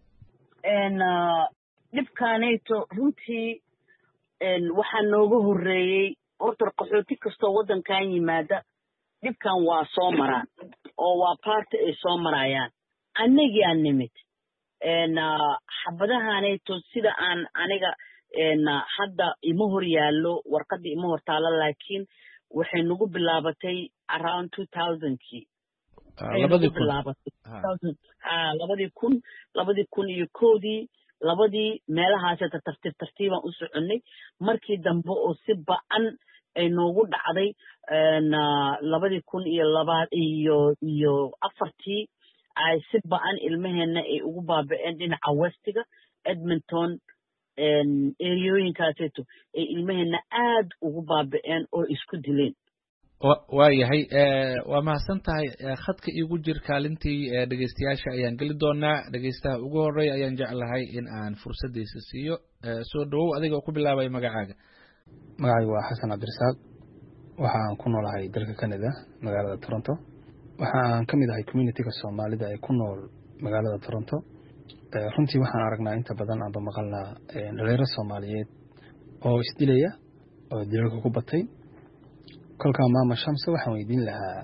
dhibkaanayto runtii waxaa nooga horeeyay horta qaxooti kastoo waddankan yimaada dhibkan waa soo maraan oo waa party ay soo marayaan annagii aan nimid xabadahaanayto sida aan aniga hadda ima hor yaallo warqadda ima hor taalo laakiin waxay nagu bilaabatay around 2000kii labadii kun iyo koodii labadii meelahaasee tartiibaan u soconnay markii dambe oo si ba'an ay noogu dhacday 2004 ay si ba'an ilmaheenna ay ugu baaba'een dhinaca westiga Edmonton eriyooyinkaaseeto ay ilmaheenna aad ugu baaba'een oo isku dileen waayahay waa mahadsan tahay khadka iigu jir kaalintii dhegeystayaasha ayaan geli doonaa dhegeystaha ugu horeeya ayaan jeclahay in aan fursadiisa siiyo soo dhawow adiga oo ku bilaabay magacaaga magacaygu waa xasan cabdirasaaq waxaan ku noolahay dalka Canada magaalada Toronto waxaan ka mid ahay community-ga Soomaalida ee ku nool magaalada Toronto runtii waxaan aragnaa inta badan aan maqalnaa dhalinyaro Soomaaliyeed oo isdilaya oo dilalka ku batay kolka maama Shamse waxaan weydiin lahaa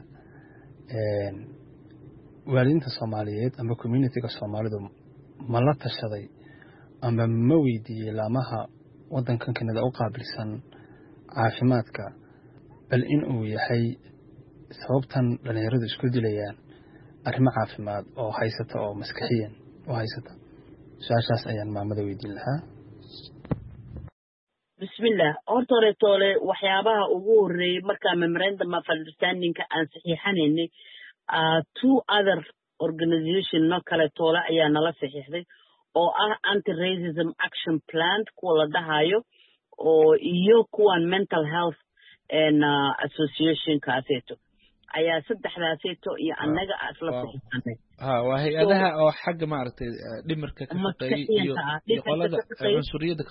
waalidiinta Soomaaliyeed ama community-ga Soomaalidu ma la tashaday ama ma weydiiyey laamaha waddankan Canada u qaabilsan caafimaadka bal in uu yahay sababtan dhalinyaradu isku dilayaan arrimo caafimaad oo haysata oo maskaxiyan oo haysata su'aashaas ayaan maamada weydiin lahaa bismillah horta toole waxyaabaha ugu horeeyay marka memorandum of understanding aan saxiixanaynay two other organization no kale toole ayaa nala saxiixday oo ah anti-racism action plan kuwa la dhahayo oo iyo kuwan mental health and association kaaseeto ayaa saddexdaaseeto iyo annaga isla saxiixanay waa hay'adaha oo xagga maaragtay dhimirka ka shaqeeyay iyo qolada cunsuriyadda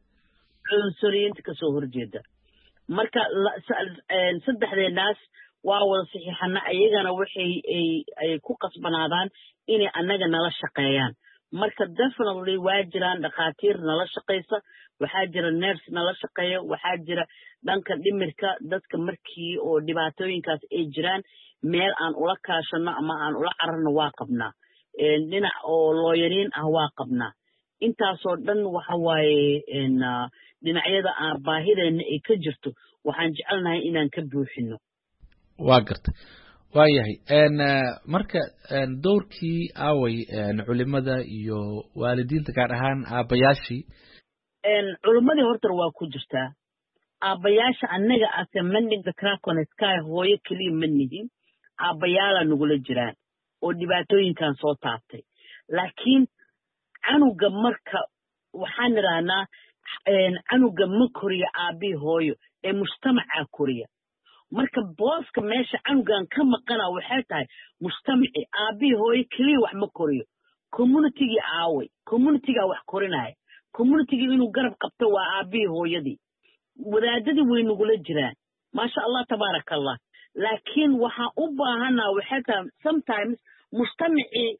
kasoo horjeeda marka saddexdeenaas waa wada saxiixana ayagana waxay ay ku qasbanaadaan inay annaga nala shaqeeyaan marka definitely waa jiraan dhakhaatiir nala shaqeysa waxaa jira nurse nala shaqeeya waxaa jira dhanka dhimirka dadka markii oo dhibaatooyinkaas ay jiraan meel aan ula kaashano ama aan ula cararno waa qabnaa dhinac oo looyariin ah waa qabnaa intaasoo dhan waxa waaye dhinacyada aan baahideenna ay ka jirto waxaan jecelnahay inaan ka buuxino waa gartay waayahay marka doorkii aaway culimada iyo waalidiinta gaar ahaan aabbayaashii culimadii horta waa ku jirtaa aabbayaasha annaga ase mending the crack on sky hooyo keliya ma nihin aabbayaala nagula jiraan oo dhibaatooyinkan soo taabtay laakiin canuga marka waxaan idhaahnaa canuga ma koriya aabii hooyo ee mujtamacaa koriya marka booska meesha canugan ka maqana waxay tahay mujtamaci aabii hooyo keliya wax ma koriyo communitygii aaway communitygaa wax korinaya communitygii inuu garab qabto waa aabii hooyadii wadaadadii way nagula jiraan maasha allah tabaaraka allah laakiin waxaan u baahanaa waxay tahay sometimes mujtamacii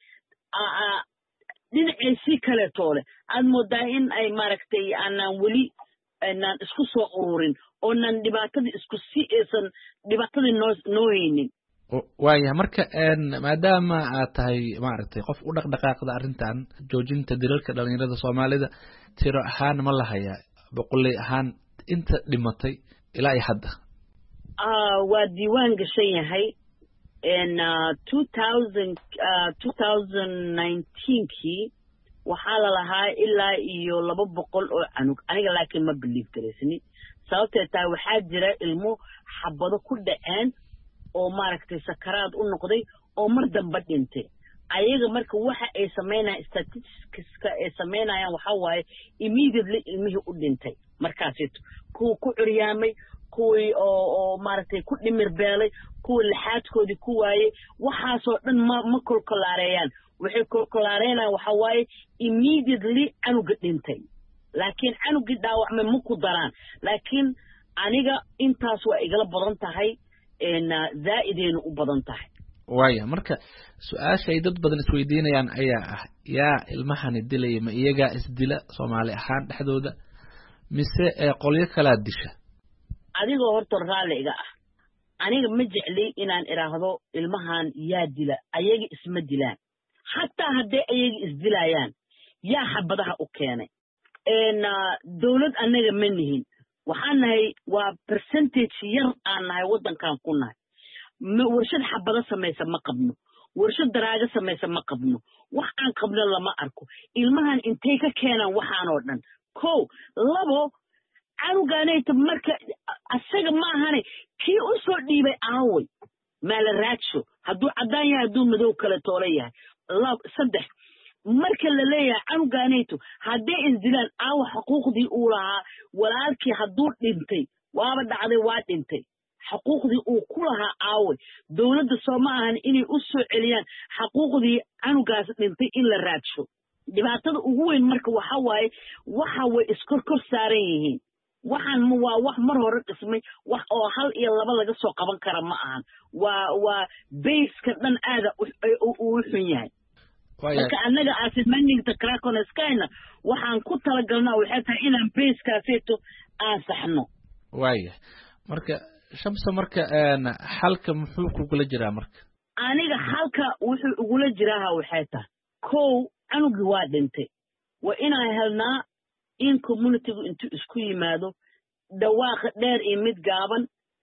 dhinaciisii kaleetoole aad moodaa in ay maaragtay aanaan weli aanaan isku soo ururin oonan dhibaatadii isku si aysan dhibaatadii noo haynin waayahay marka maadaama aad tahay maaragtay qof u dhaqdhaqaaqda arrintan joojinta dilalka dhalinyarada Soomaalida tiro ahaan ma lahayaa boqolay ahaan inta dhimatay ilaa ay hadda waa diiwaan gashan yahay 2019kii waxaa la lahaa ilaa iyo 200 oo canug aniga laakiin ma believe garaysani sababtee tahay waxaa jira ilmo xabado ku dhaceen oo maaragtay sakaraad u noqday oo mar dambe dhintay ayaga marka waxa ay sameynayaan statisticska ay sameynayaan waxa waaye immediately ilmihii u dhintay markaasito kuwa ku curyaamay kuwii oo maaragtay ku dhimir beelay kuwa lixaadkoodii ku waayey waxaasoo dhan ma kolkolaareeyaan waxay kolkolaareenayaan waxa waaye immediately canuga dhintay laakiin canugii dhaawacmay ma ku daraan laakiin aniga intaas waa igala badan tahay zaa'ideyna u badan tahay waaya marka su-aasha ay dad badan isweydiinayaan ayaa ah yaa ilmahani dilaya ma iyagaa isdila soomaali ahaan dhexdooda mise qolyo kalaa disha adigoo horta raalli iga ah aniga ma jecli inaan idhaahdo ilmahan yaa dila ayaga isma dilaan xataa hadday ayaga isdilayaan yaa xabadaha u keenay dawlad annaga ma nihin waxaan nahay waa percentage yar aan nahay waddankan ku nahay warshad xabado samaysa ma qabno warshad daraaga samaysa ma qabno wax aan qabno lama arko ilmahan intay ka keenaan waxaanoo dhan kow labo canugaanayta marka asaga ma ahane kii u soo dhiibay aaway maala raadsho hadduu caddaan yahay hadduu madow kale toole yahay saddex marka la leeyahay canugaanayto hadday isdilaan aawa xuquuqdii uu lahaa walaalkii hadduu dhintay waaba dhacday waa dhintay xuquuqdii uu ku lahaa aaway dawladda soo ma ahan inay u soo celiyaan xuquuqdii canugaas dhintay in la raadsho dhibaatada ugu weyn marka waxa waaye waxa way iskorkor saaran yihiin waxaan waa wax mar hore dhismay wax oo hal iyo laba laga soo qaban kara ma ahan waa bayska dhan aada uu xun yahay marka annaga aasimaningta krakonaskayna waxaan ku talagalnaa waxay tahay inaan bayskaaseeto aan saxno waaya marka shamsa marka xalka muxuu kugula jiraa marka aniga xalka wuxuu ugula jiraaha waxay tahay kow canugii waa dhintay waa inaan helnaa in communitygu intuu isku yimaado dhawaaqa dheer iyo mid gaaban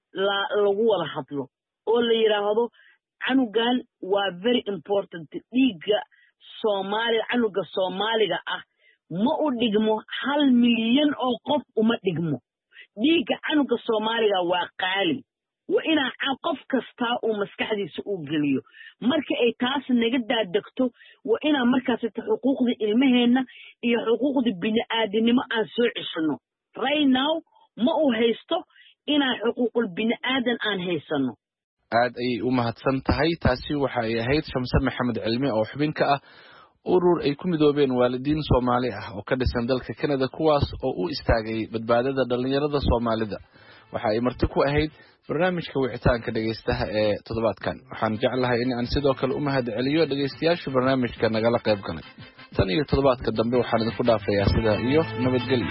lagu wada hadlo oo la yidhaahdo canugan waa very important dhiigga soomaaliya canuga soomaaliga ah ma u dhigmo 1 milyan oo qof uma dhigmo dhiigga canuga soomaaliga waa qaali waa inaa qof kastaa uu maskaxdiisa u geliyo marka ay taas naga daadegto waa inaa markaas xuquuqda ilmaheenna iyo xuquuqda bini'aadanimo aan soo ceshino right now ma uu haysto inaa xuquuqul bini'aadan aan haysano aad ayay u mahadsan tahay taasi waxa ay ahayd Shamse Maxamed Cilmi oo xubin ka ah urur ay ku midoobeen waalidiin Soomaali ah oo ka dhisan dalka Canada kuwaas oo u istaagay badbaadada dhalinyarada Soomaalida waxa ay marti ku ahayd barnaamijka wicitaanka dhageystaha ee toddobaadkan waxaan jeclahay in aan sidoo kale u mahad celiyo dhageystayaasha barnaamijka nagala qayb galay tan iyo toddobaadka dambe waxaan idinku dhaafayaa sidaa iyo nabadgelyo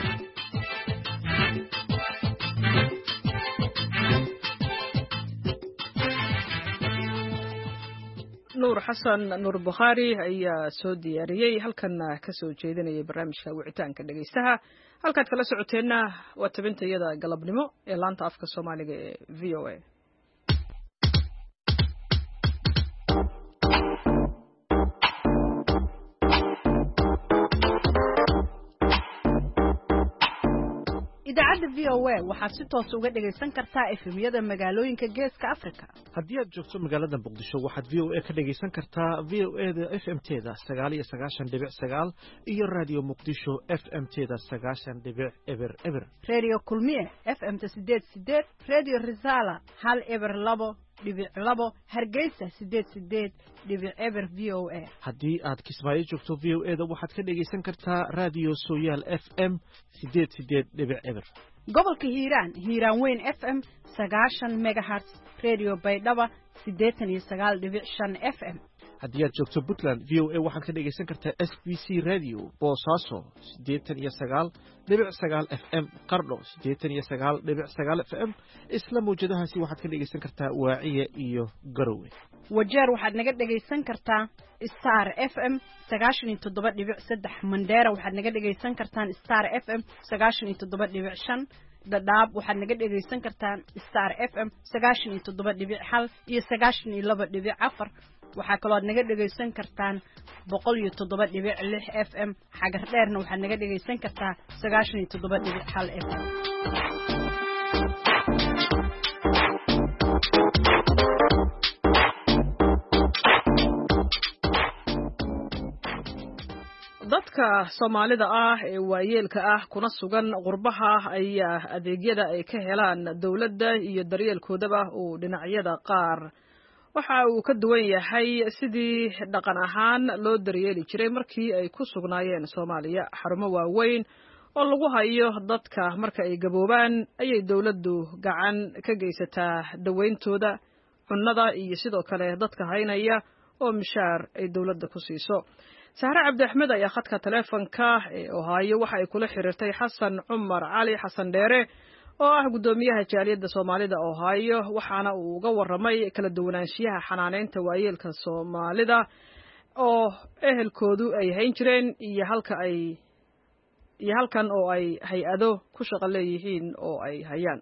nuur xasan nuur bukhaari ayaa soo diyaariyey halkanna ka soo jeedinayay barnaamijka wicitaanka dhegeystaha halkaad kala socoteenna waa tabintayada galabnimo ee laanta afka soomaaliga ee v o a idaacadda v o a waxaad si toos uga dhegaysan kartaa efemyada magaalooyinka geeska africa haddii aad joogto magaalada muqdisho waxaad v o a ka dhegaysan kartaa v o e da f m teda 9 iyo radio muqdisho f m teda 9.eber radio kulmiye f m ta 8 radio risala 102.2 hargeysa 88.eber v o a haddii aad kismaayo joogto v o e da waxaad ka dhegaysan kartaa radio soyaal f m 88.eber gobolka hiiraan weyn f m 90 megahertz radio baydhaba 89.5 f m haddii aad joogto puntland v o a waxaad ka dhegaysan kartaa s b c radio boosaaso 89.9 f m qardho 89.9 f m isla mawjadahaasi waxaad ka dhegaysan kartaa waaciya iyo garowe wajeer waxaad naga dhegaysan kartaa star f m 97.3 mandheera waxaad naga dhegaysan kartaan star f m 97.5 dadaab waxaad naga dhegaysan kartaan star f m 97.1 iyo 92.4 waxaa kaloo aad naga dhegaysan kartaan 107.6 f m xagar dheerna waxaad naga dhegaysan kartaa 97.1 f m dadka Soomaalida ah ee waayeelka ah kuna sugan qurbaha ayaa adeegyada ay ka helaan dawladda iyo daryeelkoodaba oo dhinacyada qaar waxa uu ka duwan yahay sidii dhaqan ahaan loo daryeeli jiray markii ay ku sugnaayeen Soomaaliya. Xarumo waaweyn oo lagu hayo dadka marka ay gaboobaan ayay dawladdu gacan ka geysataa daweyntooda, cunnada iyo sidoo kale dadka haynaya oo mishaar ay dawladda ku siiso. Sahra Cabdi Axmed ayaa khadka taleefanka ee Ohio waxa ay kula xiriirtay Xasan Cumar Cali Xasan Dheere oo ah gudoomiyaha jaaliyadda Soomaalida Ohio, waxaana uu uga warramay kala duwanaanshiyaha xanaaneynta waayeelka Soomaalida oo ehelkoodu ay hayn jireen iyo halkan oo ay hay-ado ku shaqo leeyihiin oo ay hayaan.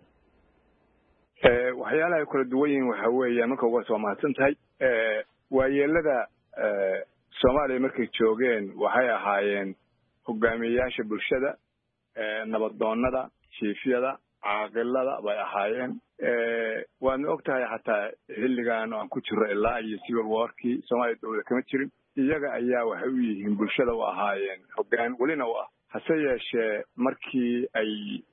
waxyaalaha kala duwan yihiin waxa weeyaan marka uga soo mahadsan tahay waayeelada Soomaaliya markay joogeen waxay ahaayeen hogaamiyayaasha bulshada, nabadoonnada, jiifyada, caaqilada bay ahaayeen. waadna ogtahay xataa xilligan aan ku jiro ilaa iyo civil warkii Soomaaliya dawlad kama jirin, iyaga ayaa waxay u yihiin bulshada u ahaayeen hoggaan welina u ah. hase yeeshee markii ay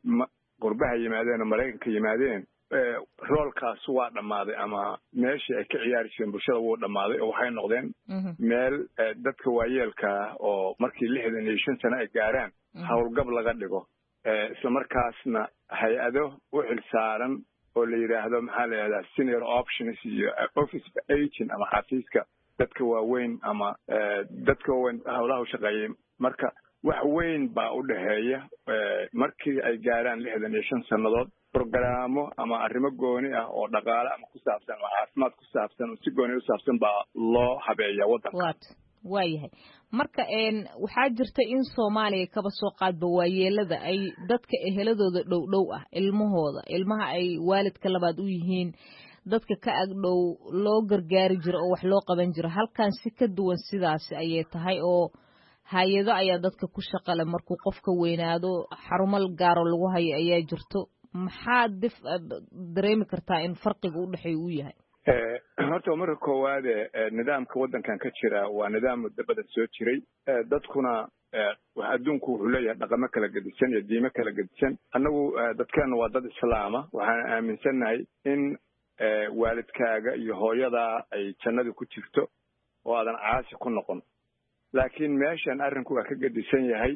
qurbaha yimaadeen oo Maraykanka yimaadeen roolkaas waa dhammaaday ama meeshii ay ka ciyaari jireen bulshada wuu dhammaaday oo waxay noqdeen meel dadka waayeelka oo markii 65 sano ay gaaraan howlgab laga dhigo, isla markaasna hay-ado u xilsaaran oo la yidhaahdo maxaa la yidhahdaa senior options iyo office agent ama xafiiska dadka waaweyn ama dadka waaweyn howlaha u shaqeeyay. marka wax weyn baa u dhaxeeya markii ay gaaraan 65 sannadood programmo ama arrimo gooni ah oo dhaqaale ama ku saabsan ama caafimaad ku saabsan oo si gooni u saabsan baa loo habeeyaa waddanka. waayahay marka waxaa jirta in Soomaaliya kaba soo qaadba waayeelada ay dadka eheladooda dhow ah ilmaha ay waalidka labaad u yihiin dadka ka agdhow loo gargaari jiro oo wax loo qaban jiro. halkan si ka duwan sidaas ayay tahay oo hay'ado ayaa dadka ku shaqale markuu qofka weynaado xarumo gaaro lagu hayo ayaa jirto. maxaad dareemi kartaa in farqiga u dhaxeeyo uu yahay? horta marka koowaad nidaamka waddankan ka jira waa nidaam muddo badan soo jiray. dadkuna adduunku wuxuu leeyahay dhaqamo kala gedisan iyo diimo kala gedisan. annagu dadkeena waa dad islaama, waxaan aaminsannahay in waalidkaaga iyo hooyadaa ay jannada ku jirto oo aadan caasi ku noqon. laakiin meeshan arrinku waa ka gedisan yahay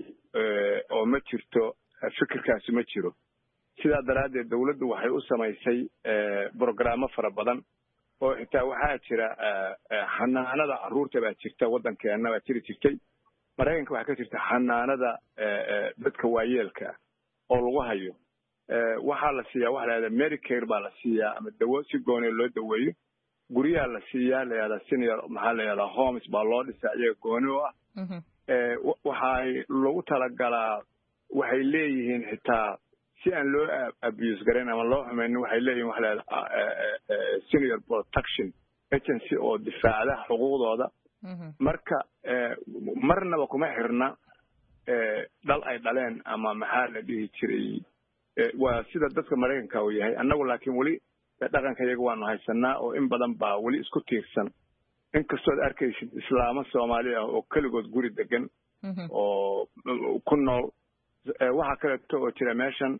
oo ma jirto fikirkaasi ma jiro. sidaa daraaddeed dawladdu waxay u samaysay programmo fara badan oo xitaa waxaa jira xanaanada carruurta baa jirta, waddankeena baa jiri jirtay. Maraykanka waxaa ka jirta xanaanada dadka waayeelka oo lagu hayo. waxaa la siiyaa waxa la yidhahdaa Medicare baa la siiyaa ama dawo si gooni loo daweeyo. guryaha la siiyaa la yidhahdaa senior maxaa la yidhahdaa homes baa loo dhisaa iyaga gooni u ah. waxay lagu talagalaa waxay leeyihiin xitaa si aan loo abuse garan ama loo xumaynin waxay leeyihiin waxa la yidhahdaa senior protection agency oo difaacda xuquuqdooda. marka marnaba kuma xirna dhal ay dhaleen ama maxaa la dhihi jiray waa sida dadka Maraykanka uu yahay. annagu laakiin weli dhaqanka iyaga waanu haysanaa oo in badan baa weli isku tiirsan. inkastoo aad arkaysid islaamo Soomaali ah oo keligood guri degan oo ku nool. waxaa kaleeto oo jira meeshan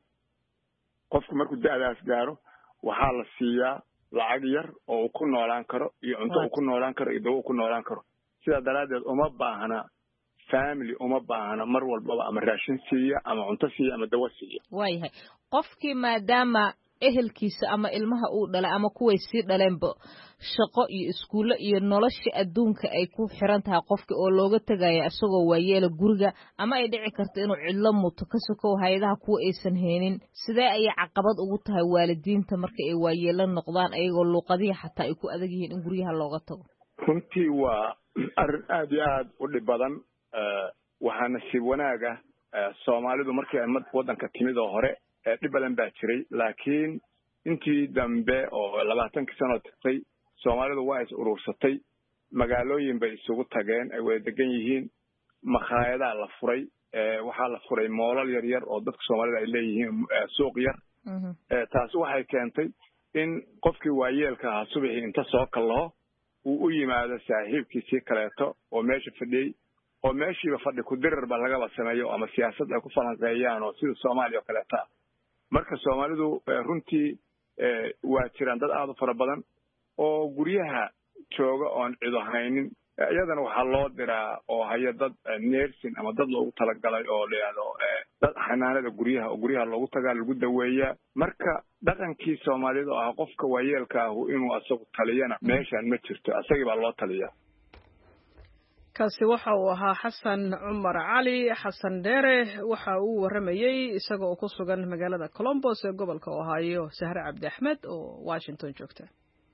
qofku markuu da'daas gaaro waxaa la siiyaa lacag yar oo uu ku noolaan karo iyo cunto uu ku noolaan karo iyo dawo uu ku noolaan karo. sidaa daraaddeed uma baahna family uma baahna mar walbaba ama raashin siiya ama cunto siiya ama dawo siiya. waayahay qofkii maadaama ehelkiisa ama ilmaha uu dhalay ama kuway sii dhaleenba shaqo iyo iskuulo iyo nolosha adduunka ay ku xiran tahay qofka oo looga tagaya isagoo waayeela guriga ama ay dhici karto inuu cidlo muto ka sokow hay'adaha kuwa aysan heenin. sidee ayay caqabad ugu tahay waalidiinta marka ay waayeelo noqdaan ayagoo luuqadihi xataa ay ku adag yihiin in guryaha looga tago? runtii waa arrin aad iyo aad u dhib badan. waxaa nasiib wanaag ah Soomaalidu markii ay waddanka timid oo hore dhib badan baa jiray, laakiin intii dambe oo 20 sano tagtay Soomaalidu waa is urursatay, magaalooyin bay isugu tageen, ay wada degan yihiin, makhaayadaha la furay, waxaa la furay moolal yar yar oo dadka Soomaalida ay leeyihiin suuq yar. taasi waxay keentay in qofkii waayeelka ahaa subaxii inta soo kallaho uu u yimaado saaxiibkiisii kaleeto oo meesha fadhiyey oo meeshiiba fadhi ku dirar ba lagaba sameeyo ama siyaasad ay ku falanqeeyaan oo sida Soomaaliya oo kaleeta. marka Soomaalidu runtii waa jiraan dad aad u fara badan oo guryaha jooga oon cido haynin iyadana waxaa loo diraa oo haya dad nursing ama dad loogu talagalay oo la yidhaahdo dad xanaanada guryaha oo guryaha loogu tagaa lagu daweeyaa marka dhaqankii soomaalida oo ah qofka waayeelka ah inuu asagu taliyana meeshaan ma jirto asagii baa loo taliyaa kaasi waxa uu ahaa xasan cumar cali xasan dheere waxa uu waramayey isaga oo ku sugan magaalada Columbus ee gobolka Ohio Sahre Cabdi Axmed oo Washington joogta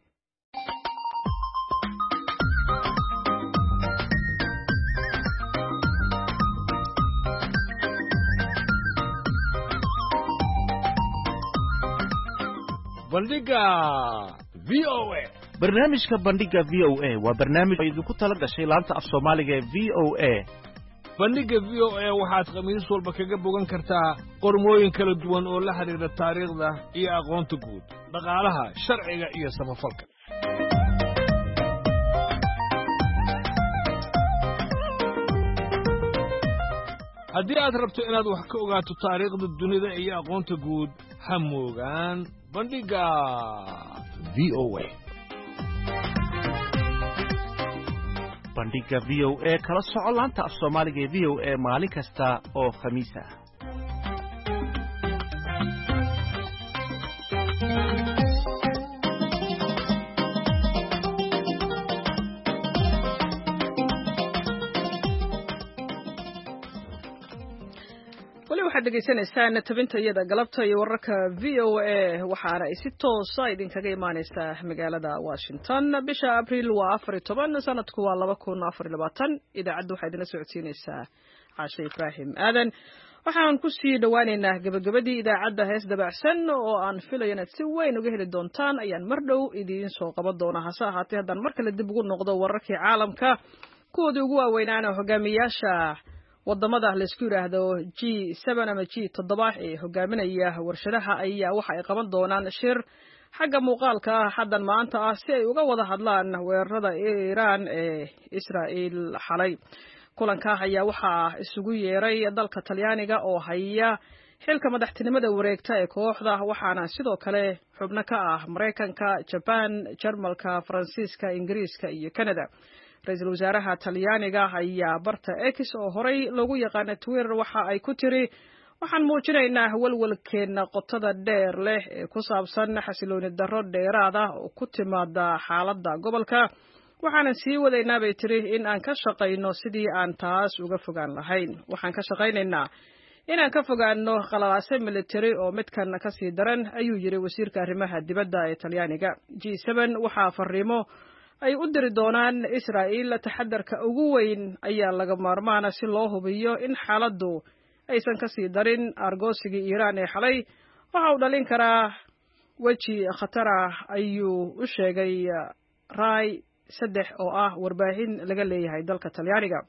bandhiga VOA barnaamijka bandhiga VOA waa barnaamij idinku tala gashay laanta af Soomaaliga ee VOA bandhiga VOA waxaad khamiis walba kaga bogan kartaa qormooyin kala duwan oo la xiriira taariikhda iyo aqoonta guud dhaqaalaha sharciga iyo samafalka haddii aad rabto inaad wax ka ogaato taariikhda dunida iyo aqoonta guud ha moogaan bandhiga VOA bandhiga VOA kala soco laanta af Soomaaliga ee VOA maalin kasta oo khamiis ah waxaad dhegaysanaysaan tabinta iyada galabta iyo wararka VOA waxaana ay si toos ah idinkaga imaanaysaa magaalada Washington bisha Abriil waa 14 sanadku waa 2024 idaacaddu waxay idin socodsiinaysaa Caasha Ibrahim Aadan waxaan ku sii dhawaaneynaa gabagabadii idaacadda hees dabacsan oo aan filayo inaad si weyn uga heli doontaan ayaan mar dhow idiin soo qaban doonaa hase ahaatee haddaan mar kale dib ugu noqdo wararkii caalamka kuwoodii ugu waaweynaana hogaamiyaasha wadamada la isku yiraahdo G7 ama G7 ee hogaaminaya warshadaha ayaa waxa ay qaban doonaan shir xagga muuqaalka xadan maanta ah si ay uga wada hadlaan weerarada Iran ee Israa'iil xalay kulanka ayaa waxa isugu yeeray dalka Talyaaniga oo haya xilka madaxtinimada wareegta ee kooxda waxaana sidoo kale xubno ka ah Mareykanka, Japan, Jarmalka, Faransiiska, Ingiriiska iyo Canada ra'iisul wasaaraha Talyaaniga ayaa barta X oo horay lagu yaqaan Twitter waxa ay ku tiri waxaan muujinaynaa walwalkeena qotada dheer leh ee ku saabsan xasilooni darro dheeraad ah oo ku timaada xaaladda gobolka waxaan sii wadaynaa bay tiri in aan ka shaqeyno sidii aan taas uga fogaan lahayn waxaan ka shaqeynaynaa inaan ka fogaano qalalaase military oo midkan ka sii daran ayuu yiri wasiirka arrimaha dibadda ee Talyaaniga G7 waxa fariimo ay u diri doonaan Israa'iil taxadarka ugu weyn ayaa laga maarmaana si loo hubiyo in xaaladdu aysan ka sii darin argoosigii Iran ee xalay waxa uu dhalin karaa waji khatar ah ayuu u sheegay Rai 3 oo ah warbaahin laga leeyahay dalka Talyaaniga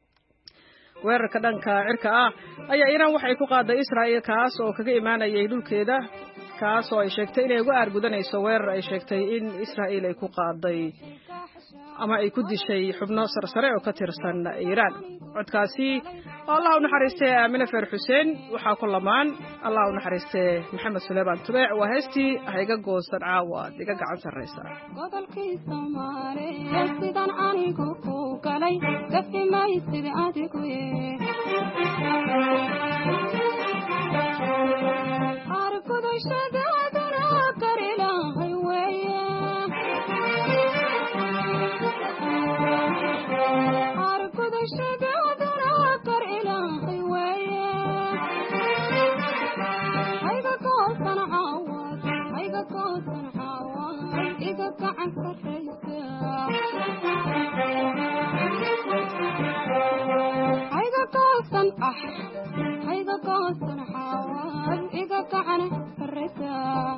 weerarka dhanka cirka ah ayaa Iran waxay ku qaaday Israa'iil kaas oo kaga imaanayay dhulkeeda kaas oo ay sheegtay inay uga argudanayso weerar ay sheegtay in Israa'iil ay ku qaaday ama ay ku dishay xubno sarsare oo ka tirsan Iran codkaasi Allah u naxariistay Aamina Feer Xuseen waxa ku lamaan Allah u naxariistay Maxamed Suleymaan Tubeec waa heestii hayga goosan caawa diga gacan sareysa godolkii Soomaaliya sidan anigu ku galay dafimay sidii adigu arkudu shadaadana karilahay weeye arkudu shadaadana karilahay weeye hayga goosan caawad iga gacan sarreysa hayga goosan caawad iga gacan sarreysa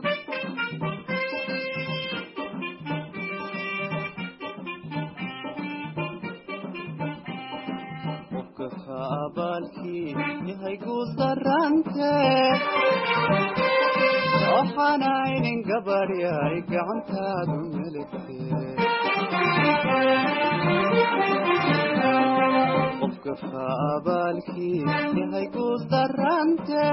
abaalkii yahay guul darante waxaanaynin gabadhyay gacantaadu meligte qofka abaalkii yahay guul darante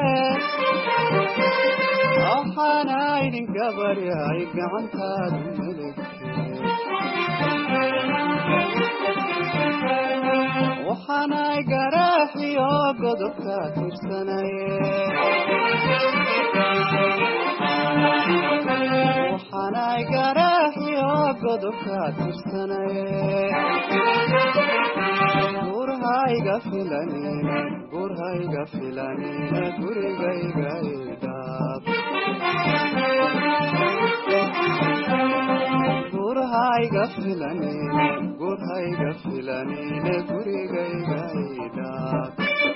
waxaanaynin gabadhyay gacantaadu meligte waxaanay garaaxiyo godobka tirsanaye waxaanay garaaxiyo godobka tirsanaye gurhayga filanine gurhayga filanine gurigayga idhaab gurhayga filanine gurhayga filanine gurigayga idhaab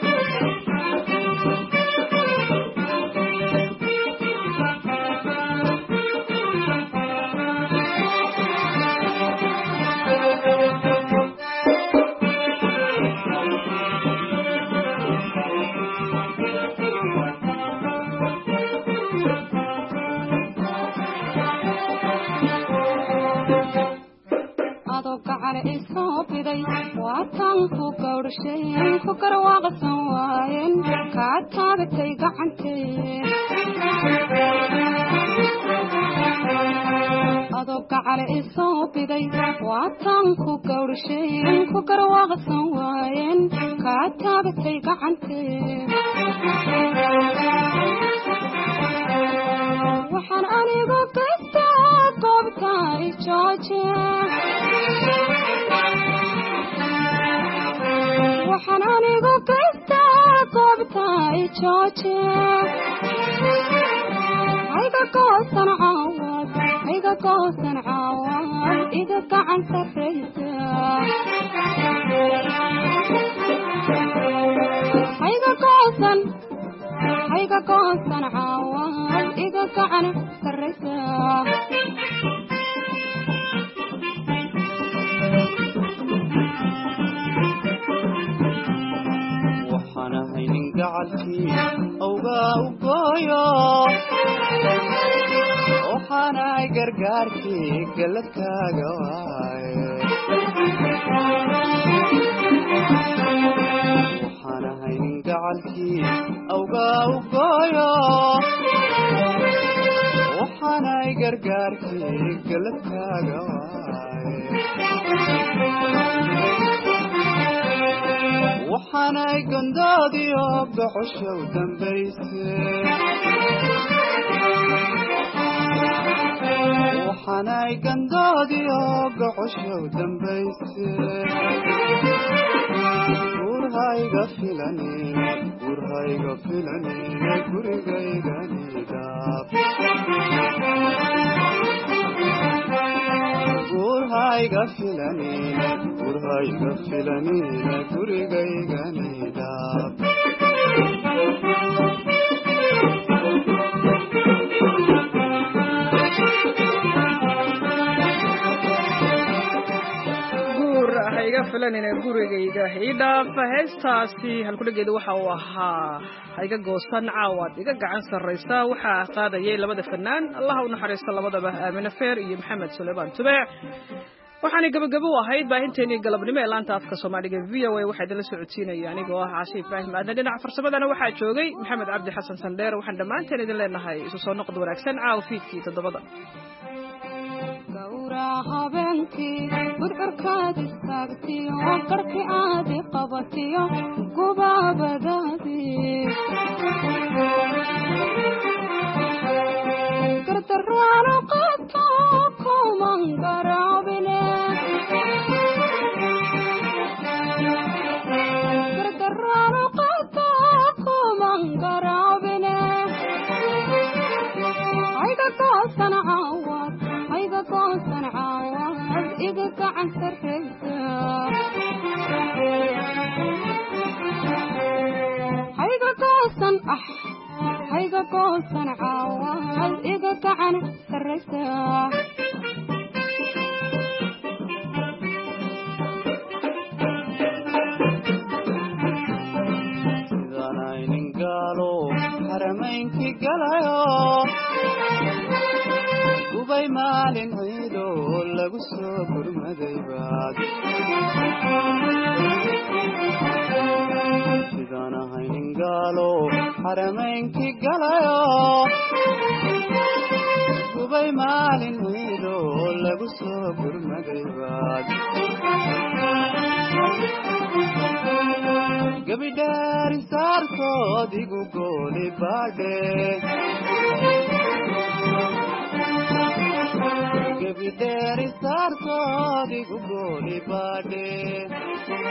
waatanku gawdhasheen ku garwaaqsan waayeen kaa taagatay gacantee adoo gacale isoo biday waatanku gawdhasheen ku garwaaqsan waayeen kaa taagatay gacantee waxaan anigu gastaa goobta ijooje waxaan anigu gastaa goobta ijooje hayga goosan caawad hayga goosan caawad iga gacan sarraysa hayga goosan caawad iga gacan sarraysa waxaan ahaynin gacalkii awgaa u gooyo waxaanay gargaarkii galladkaaga waaye waxaan ahaynin gacalkii awgaa u gooyo waxaanay gargaarkii galladkaaga waaye waxaanay gondoodiyo gocoshow dambayse waxaanay gandoodiyo gocoshow dambayse gurhayga filanine gurhayga filanine gurigayganidhaab gurhayga filanine gurhayga filanine gurigayganidhaab hayga filanine gurigayga idhaaf heestaasi halkudhageeda waxa uu ahaa hayga goosan caawad iga gacan sarraysa waxaa qaadayay labada fanaan allaha u naxariista labadaba aamine feer iyo maxamed suleymaan tubeec waxaanay gabagabo u ahayd baahinteenii galabnimo ee laanta afka soomaaliga v o a waxaa idinla socodsiinaya anigoo ah caashe ibraahim aadan dhinaca farsamadana waxaa joogay maxamed cabdi xasan sandheer waxaan dhammaanteen idin leenahay isu soo noqod wanaagsan caawa fiidkii 7 gawraa habeenkii gudcurkaad istaagtiyo qarki aadi qabatiyo gubaabadaadii gardarraano qato kuman garaabine gardarraano qato kuman garaabine hayga goosan caawad hayga goosan caawad iga gacan sarraysa hayga goosan hayga goosan caawad iga gacan sarraysa sidaanaynin gaalo xaramaynkii galayo gubay maalin ciido lagu soo gurmaday baad sidaan ahaynin gaalo xaramaynkii galayo gubay maalin ciido lagu lagu soo gurmaday baad gabidhaari saarkood igu gooli baadhe gabidhaari saarkood igu gooli baadhe